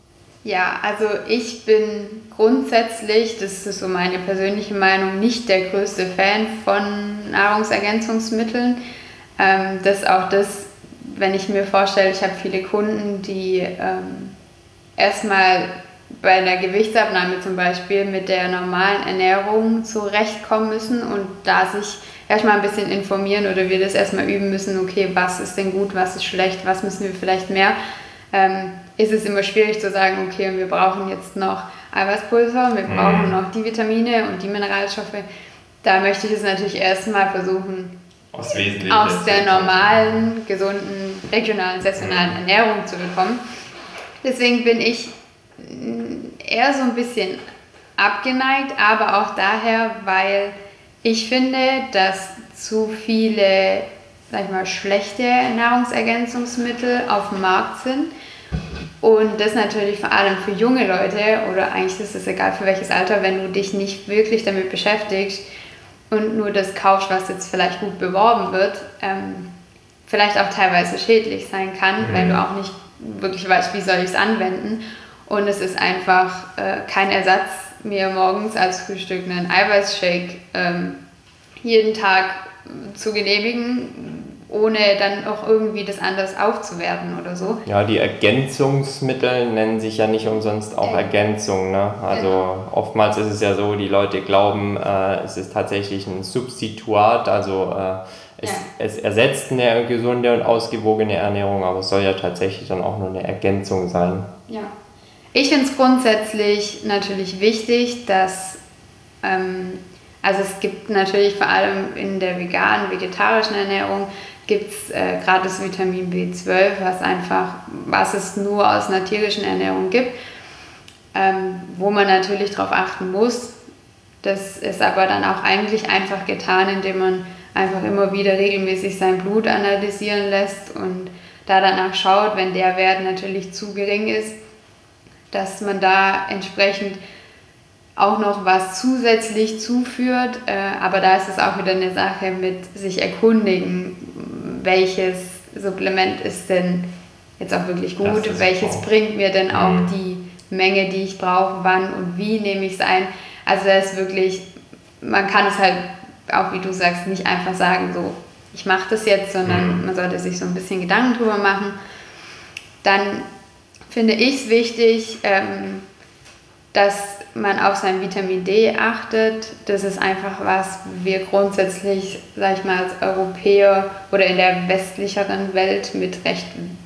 Ja, also ich bin grundsätzlich, das ist so meine persönliche Meinung, nicht der größte Fan von Nahrungsergänzungsmitteln. Ähm, das ist auch das, wenn ich mir vorstelle, ich habe viele Kunden, die ähm, erstmal bei einer Gewichtsabnahme zum Beispiel mit der normalen Ernährung zurechtkommen müssen und da sich erstmal ein bisschen informieren oder wir das erstmal üben müssen, okay, was ist denn gut, was ist schlecht, was müssen wir vielleicht mehr, ähm, ist es immer schwierig zu sagen, okay, wir brauchen jetzt noch Eiweißpulver, wir brauchen noch die Vitamine und die Mineralstoffe. Da möchte ich es natürlich erstmal versuchen, aus, aus der normalen, gesunden, regionalen, saisonalen Ernährung zu bekommen. Deswegen bin ich eher so ein bisschen abgeneigt, aber auch daher, weil ich finde, dass zu viele, sag ich mal, schlechte Nahrungsergänzungsmittel auf dem Markt sind und das natürlich vor allem für junge Leute, oder eigentlich ist es egal für welches Alter, wenn du dich nicht wirklich damit beschäftigst und nur das kaufst, was jetzt vielleicht gut beworben wird, ähm, vielleicht auch teilweise schädlich sein kann, mhm. weil du auch nicht wirklich weißt, wie soll ich es anwenden. Und es ist einfach äh, kein Ersatz, mir morgens als Frühstück einen Eiweißshake ähm, jeden Tag zu genehmigen, ohne dann auch irgendwie das anders aufzuwerten oder so. Ja, die Ergänzungsmittel nennen sich ja nicht umsonst auch äh, Ergänzung. Ne? Also genau. Oftmals ist es ja so, die Leute glauben, äh, es ist tatsächlich ein Substituat, also äh, es, ja. es ersetzt eine gesunde und ausgewogene Ernährung, aber es soll ja tatsächlich dann auch nur eine Ergänzung sein. Ja. Ich finde es grundsätzlich natürlich wichtig, dass, ähm, also es gibt natürlich vor allem in der veganen, vegetarischen Ernährung, gibt es äh, gerade das Vitamin B zwölf, was einfach, was es nur aus einer tierischen Ernährung gibt, ähm, wo man natürlich darauf achten muss. Das ist aber dann auch eigentlich einfach getan, indem man einfach immer wieder regelmäßig sein Blut analysieren lässt und da danach schaut, wenn der Wert natürlich zu gering ist, dass man da entsprechend auch noch was zusätzlich zuführt. Äh, aber da ist es auch wieder eine Sache mit sich erkundigen, welches Supplement ist denn jetzt auch wirklich gut, welches auch. bringt mir denn auch mhm. die Menge, die ich brauche, wann und wie nehme ich es ein. Also da ist wirklich, man kann es halt auch, wie du sagst, nicht einfach sagen, so, ich mache das jetzt, sondern mhm. man sollte sich so ein bisschen Gedanken drüber machen. Dann finde ich es wichtig, ähm, dass man auf sein Vitamin D achtet. Das ist einfach was wir grundsätzlich, sag ich mal, als Europäer oder in der westlicheren Welt mit recht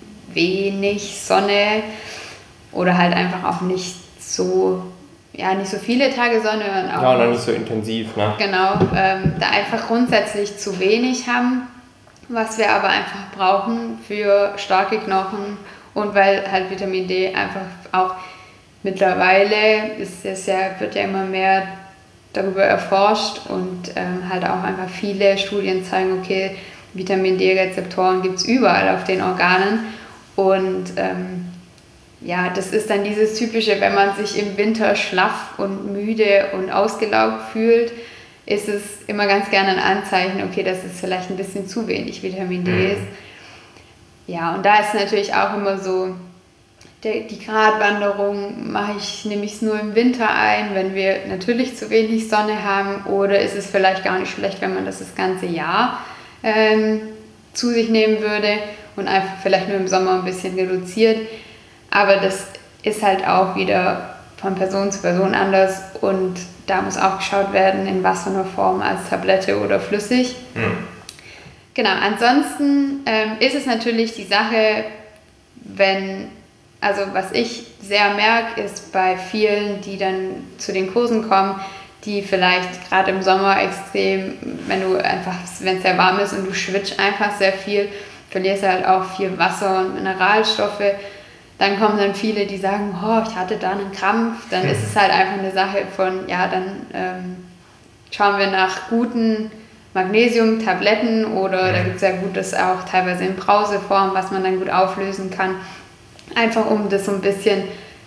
wenig Sonne oder halt einfach auch nicht so, ja, nicht so viele Tage Sonne. Und auch ja, noch nicht so intensiv, ne? Genau, ähm, da einfach grundsätzlich zu wenig haben, was wir aber einfach brauchen für starke Knochen. Und weil halt Vitamin D einfach auch mittlerweile ist es ja, wird ja immer mehr darüber erforscht und ähm, halt auch einfach viele Studien zeigen, okay, Vitamin D-Rezeptoren gibt es überall auf den Organen Und ähm, ja, das ist dann dieses Typische, wenn man sich im Winter schlaff und müde und ausgelaugt fühlt, ist es immer ganz gerne ein Anzeichen, okay, dass es vielleicht ein bisschen zu wenig Vitamin D ist. Ja, und da ist natürlich auch immer so, der, die Gratwanderung, mache ich, nehme ich es nur im Winter ein, wenn wir natürlich zu wenig Sonne haben, oder ist es vielleicht gar nicht schlecht, wenn man das das ganze Jahr ähm, zu sich nehmen würde und einfach vielleicht nur im Sommer ein bisschen reduziert. Aber das ist halt auch wieder von Person zu Person anders, und da muss auch geschaut werden, in was für einer Form, als Tablette oder flüssig. Mhm. Genau, ansonsten ähm, ist es natürlich die Sache, wenn, also was ich sehr merke, ist bei vielen, die dann zu den Kursen kommen, die vielleicht gerade im Sommer extrem, wenn du einfach, wenn es sehr warm ist und du schwitzt einfach sehr viel, verlierst du halt auch viel Wasser und Mineralstoffe. Dann kommen dann viele, die sagen, oh, ich hatte da einen Krampf. Dann ist es halt einfach eine Sache von, ja, dann ähm, schauen wir nach guten Magnesium-Tabletten, oder da gibt es ja gut das auch teilweise in Brauseform, was man dann gut auflösen kann. Einfach um das so ein bisschen,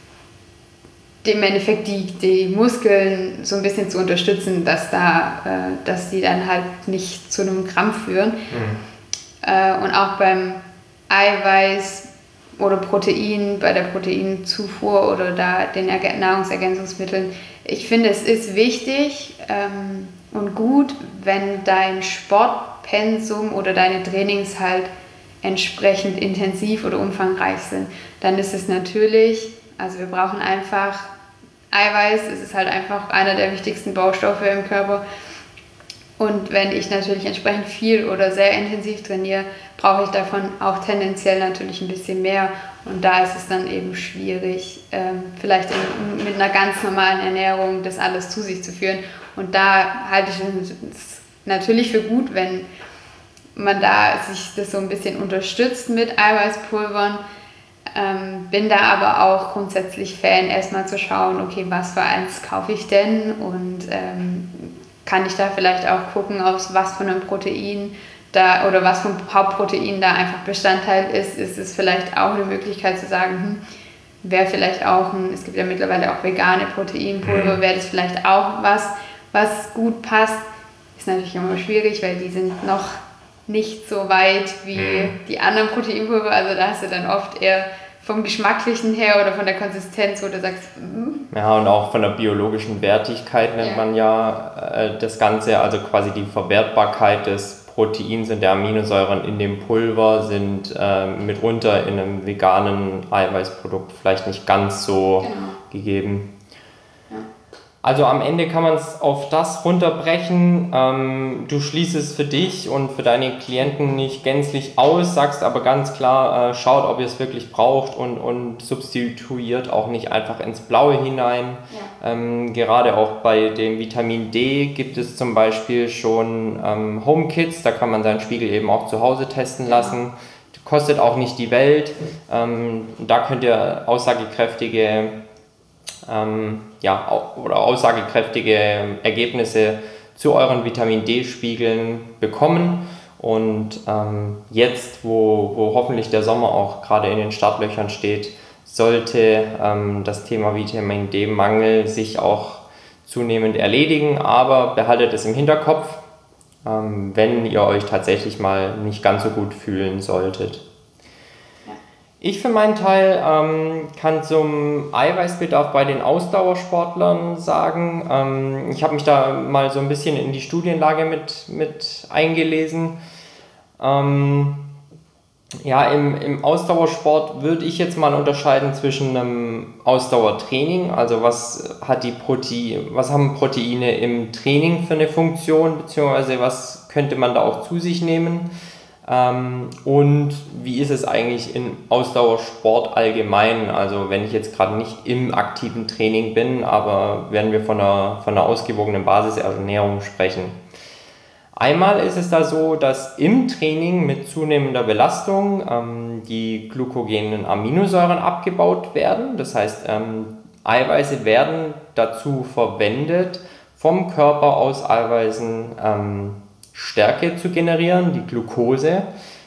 im Endeffekt die, die Muskeln so ein bisschen zu unterstützen, dass, da, äh, dass die dann halt nicht zu einem Krampf führen. Mhm. Äh, und auch beim Eiweiß oder Protein, bei der Proteinzufuhr oder da den Erg- Nahrungsergänzungsmitteln. Ich finde, es ist wichtig ähm, und gut, wenn dein Sportpensum oder deine Trainings halt entsprechend intensiv oder umfangreich sind. Dann ist es natürlich, also wir brauchen einfach Eiweiß, es ist halt einfach einer der wichtigsten Baustoffe im Körper. Und wenn ich natürlich entsprechend viel oder sehr intensiv trainiere, brauche ich davon auch tendenziell natürlich ein bisschen mehr. Und da ist es dann eben schwierig, ähm, vielleicht in, mit einer ganz normalen Ernährung das alles zu sich zu führen. Und da halte ich es natürlich für gut, wenn man da sich das so ein bisschen unterstützt mit Eiweißpulvern. Ähm, bin da aber auch grundsätzlich Fan, erstmal zu schauen, okay, was für eins kaufe ich denn, und ähm, kann ich da vielleicht auch gucken, aus was von einem Protein da oder was vom Hauptprotein da einfach Bestandteil ist. Ist es vielleicht auch eine Möglichkeit zu sagen, hm, wäre vielleicht auch ein, es gibt ja mittlerweile auch vegane Proteinpulver, wäre das vielleicht auch was, was gut passt. Ist natürlich immer schwierig, weil die sind noch nicht so weit wie die anderen Proteinpulver, also da hast du dann oft eher vom Geschmacklichen her oder von der Konsistenz, wo du sagst, mm. Ja, und auch von der biologischen Wertigkeit nennt ja. man ja äh, das Ganze, also quasi die Verwertbarkeit des Proteins und der Aminosäuren in dem Pulver sind äh, mitunter in einem veganen Eiweißprodukt vielleicht nicht ganz so genau. gegeben. Also am Ende kann man es auf das runterbrechen, ähm, du schließt es für dich und für deine Klienten nicht gänzlich aus, sagst aber ganz klar, äh, schaut, ob ihr es wirklich braucht, und, und substituiert auch nicht einfach ins Blaue hinein. Ja. Ähm, gerade auch bei dem Vitamin D gibt es zum Beispiel schon ähm, Home Kits, da kann man seinen Spiegel eben auch zu Hause testen lassen. Kostet auch nicht die Welt, ähm, da könnt ihr aussagekräftige Ähm, ja, oder aussagekräftige Ergebnisse zu euren Vitamin D-Spiegeln bekommen. Und ähm, jetzt, wo, wo hoffentlich der Sommer auch gerade in den Startlöchern steht, sollte ähm, das Thema Vitamin D-Mangel sich auch zunehmend erledigen, aber behaltet es im Hinterkopf, ähm, wenn ihr euch tatsächlich mal nicht ganz so gut fühlen solltet. Ich für meinen Teil ähm, kann zum Eiweißbedarf bei den Ausdauersportlern sagen, ähm, ich habe mich da mal so ein bisschen in die Studienlage mit, mit eingelesen. Ähm, ja, im, im Ausdauersport würde ich jetzt mal unterscheiden zwischen einem Ausdauertraining, also was hat die Protein, was haben Proteine im Training für eine Funktion, beziehungsweise was könnte man da auch zu sich nehmen. Ähm, und wie ist es eigentlich im Ausdauersport allgemein? Also wenn ich jetzt gerade nicht im aktiven Training bin, aber wenn wir von einer, von einer ausgewogenen Basisernährung sprechen. Einmal ist es da so, dass im Training mit zunehmender Belastung ähm, die glukogenen Aminosäuren abgebaut werden. Das heißt, ähm, Eiweiße werden dazu verwendet, vom Körper aus Eiweißen ähm, Stärke zu generieren, die Glucose.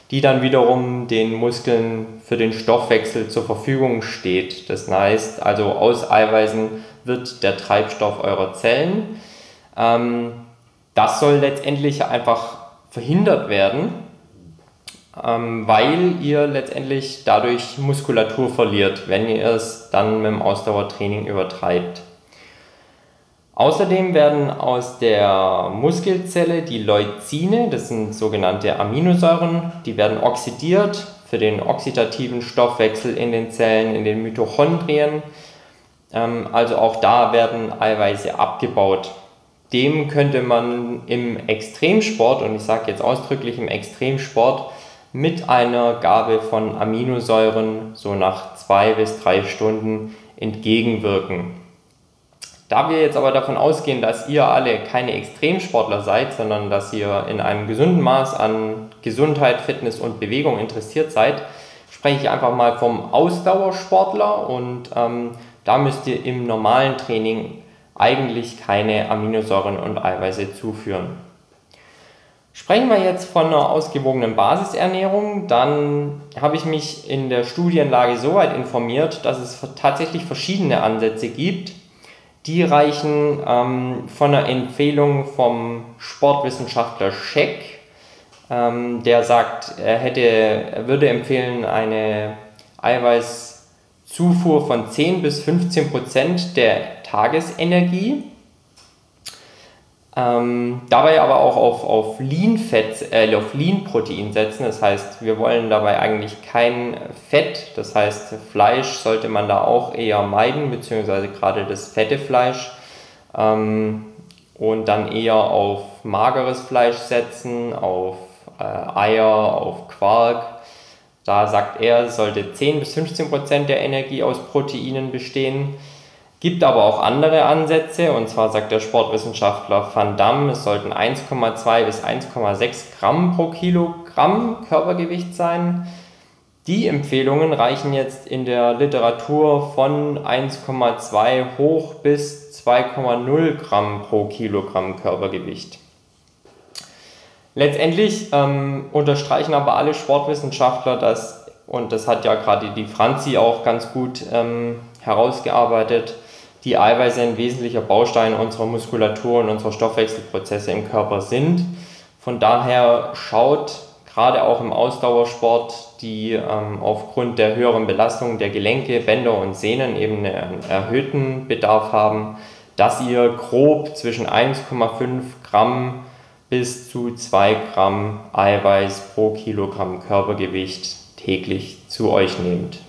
die dann wiederum den Muskeln für den Stoffwechsel zur Verfügung steht. Das heißt, also aus Eiweißen wird der Treibstoff eurer Zellen. Ähm, das soll letztendlich einfach verhindert werden, ähm, weil ihr letztendlich dadurch Muskulatur verliert, wenn ihr es dann mit dem Ausdauertraining übertreibt. Außerdem werden aus der Muskelzelle die Leucine, das sind sogenannte Aminosäuren, die werden oxidiert für den oxidativen Stoffwechsel in den Zellen, in den Mitochondrien. Also auch da werden Eiweiße abgebaut. Dem könnte man im Extremsport, und ich sage jetzt ausdrücklich im Extremsport, mit einer Gabe von Aminosäuren so nach zwei bis drei Stunden entgegenwirken. Da wir jetzt aber davon ausgehen, dass ihr alle keine Extremsportler seid, sondern dass ihr in einem gesunden Maß an Gesundheit, Fitness und Bewegung interessiert seid, spreche ich einfach mal vom Ausdauersportler und ähm, da müsst ihr im normalen Training eigentlich keine Aminosäuren und Eiweiße zuführen. Sprechen wir jetzt von einer ausgewogenen Basisernährung, dann habe ich mich in der Studienlage so weit informiert, dass es tatsächlich verschiedene Ansätze gibt. Die reichen ähm, von einer Empfehlung vom Sportwissenschaftler Scheck, ähm, der sagt, er, hätte, er würde empfehlen, eine Eiweißzufuhr von zehn bis fünfzehn Prozent der Tagesenergie. Ähm, dabei aber auch auf, auf Lean-Fett, äh, auf Lean-Protein setzen, das heißt, wir wollen dabei eigentlich kein Fett, das heißt, Fleisch sollte man da auch eher meiden, beziehungsweise gerade das fette Fleisch, ähm, und dann eher auf mageres Fleisch setzen, auf äh, Eier, auf Quark. Da sagt er, es sollte zehn bis fünfzehn Prozent der Energie aus Proteinen bestehen. Gibt aber auch andere Ansätze, und zwar sagt der Sportwissenschaftler Van Damme, es sollten eins Komma zwei bis eins Komma sechs Gramm pro Kilogramm Körpergewicht sein. Die Empfehlungen reichen jetzt in der Literatur von eins Komma zwei hoch bis zwei Komma null Gramm pro Kilogramm Körpergewicht. Letztendlich ähm, unterstreichen aber alle Sportwissenschaftler, dass, und das hat ja gerade die Franzi auch ganz gut ähm, herausgearbeitet, die Eiweiße ein wesentlicher Baustein unserer Muskulatur und unserer Stoffwechselprozesse im Körper sind. Von daher schaut gerade auch im Ausdauersport, die ähm, aufgrund der höheren Belastung der Gelenke, Bänder und Sehnen eben einen erhöhten Bedarf haben, dass ihr grob zwischen eins Komma fünf Gramm bis zu zwei Gramm Eiweiß pro Kilogramm Körpergewicht täglich zu euch nehmt.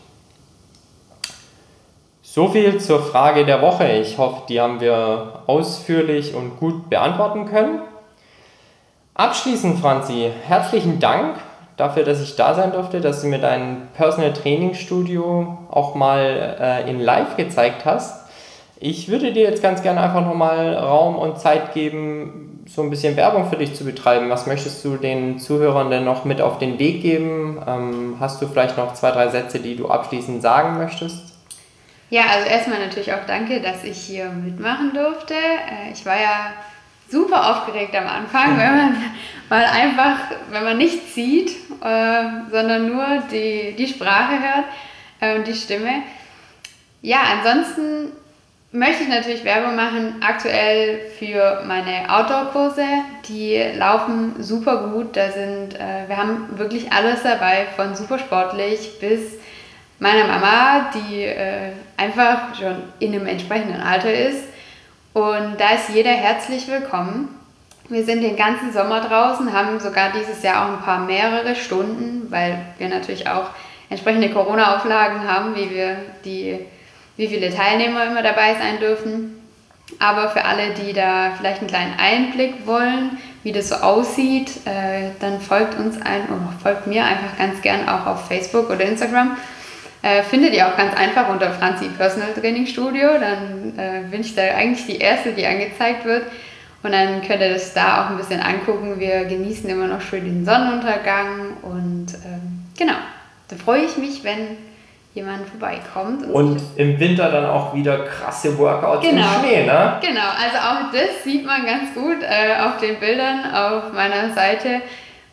So viel zur Frage der Woche. Ich hoffe, die haben wir ausführlich und gut beantworten können. Abschließend, Franzi, herzlichen Dank dafür, dass ich da sein durfte, dass du mir dein Personal Training Studio auch mal äh, in live gezeigt hast. Ich würde dir jetzt ganz gerne einfach nochmal Raum und Zeit geben, so ein bisschen Werbung für dich zu betreiben. Was möchtest du den Zuhörern denn noch mit auf den Weg geben? Ähm, hast du vielleicht noch zwei, drei Sätze, die du abschließend sagen möchtest? Ja, also erstmal natürlich auch danke, dass ich hier mitmachen durfte. Ich war ja super aufgeregt am Anfang, wenn man mal einfach, wenn man nichts sieht, äh, sondern nur die, die Sprache hört äh, und die Stimme. Ja, ansonsten möchte ich natürlich Werbung machen, aktuell für meine Outdoor-Kurse. Die laufen super gut. Da sind, äh, wir haben wirklich alles dabei, von super sportlich bis meiner Mama, die äh, einfach schon in einem entsprechenden Alter ist. Und da ist jeder herzlich willkommen. Wir sind den ganzen Sommer draußen, haben sogar dieses Jahr auch ein paar mehrere Stunden, weil wir natürlich auch entsprechende Corona-Auflagen haben, wie wir die, wie viele Teilnehmer immer dabei sein dürfen. Aber für alle, die da vielleicht einen kleinen Einblick wollen, wie das so aussieht, äh, dann folgt uns ein oder folgt mir einfach ganz gern auch auf Facebook oder Instagram. Äh, findet ihr auch ganz einfach unter Franzi Personal Training Studio, dann äh, bin ich da eigentlich die Erste, die angezeigt wird, und dann könnt ihr das da auch ein bisschen angucken. Wir genießen immer noch schön den Sonnenuntergang und ähm, genau, da freue ich mich, wenn jemand vorbeikommt. Und, und im Winter dann auch wieder krasse Workouts genau, im Schnee, ne? Genau, also auch das sieht man ganz gut äh, auf den Bildern auf meiner Seite.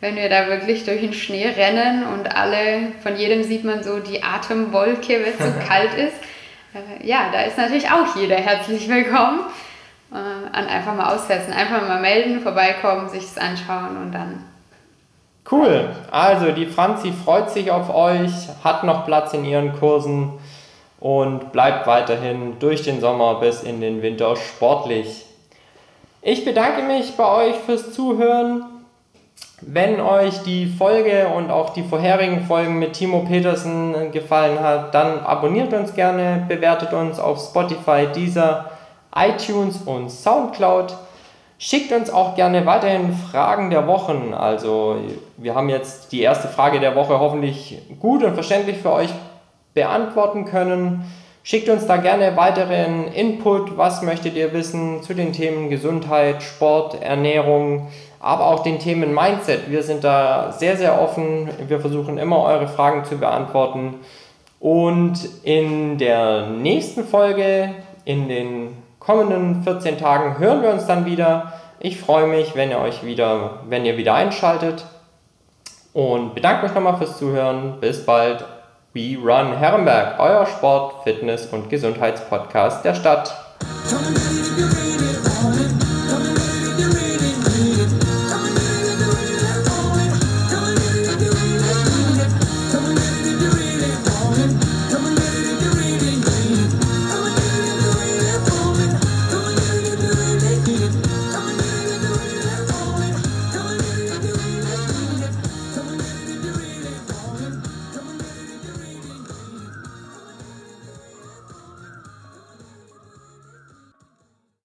wenn wir da wirklich durch den Schnee rennen und alle, von jedem sieht man so die Atemwolke, wenn es so kalt ist. Äh, ja, da ist natürlich auch jeder herzlich willkommen. Äh, an einfach mal austesten, einfach mal melden, vorbeikommen, sich es anschauen und dann. Cool, also die Franzi freut sich auf euch, hat noch Platz in ihren Kursen und bleibt weiterhin durch den Sommer bis in den Winter sportlich. Ich bedanke mich bei euch fürs Zuhören. Wenn euch die Folge und auch die vorherigen Folgen mit Timo Petersen gefallen hat, dann abonniert uns gerne, bewertet uns auf Spotify, Deezer, iTunes und Soundcloud. Schickt uns auch gerne weiterhin Fragen der Wochen. Also wir haben jetzt die erste Frage der Woche hoffentlich gut und verständlich für euch beantworten können. Schickt uns da gerne weiteren Input. Was möchtet ihr wissen zu den Themen Gesundheit, Sport, Ernährung, aber auch den Themen Mindset. Wir sind da sehr, sehr offen. Wir versuchen immer eure Fragen zu beantworten. Und in der nächsten Folge, in den kommenden vierzehn Tagen, hören wir uns dann wieder. Ich freue mich, wenn ihr euch wieder, wenn ihr wieder einschaltet. Und bedanke mich nochmal fürs Zuhören. Bis bald. We Run Herrenberg, euer Sport-, Fitness- und Gesundheitspodcast der Stadt.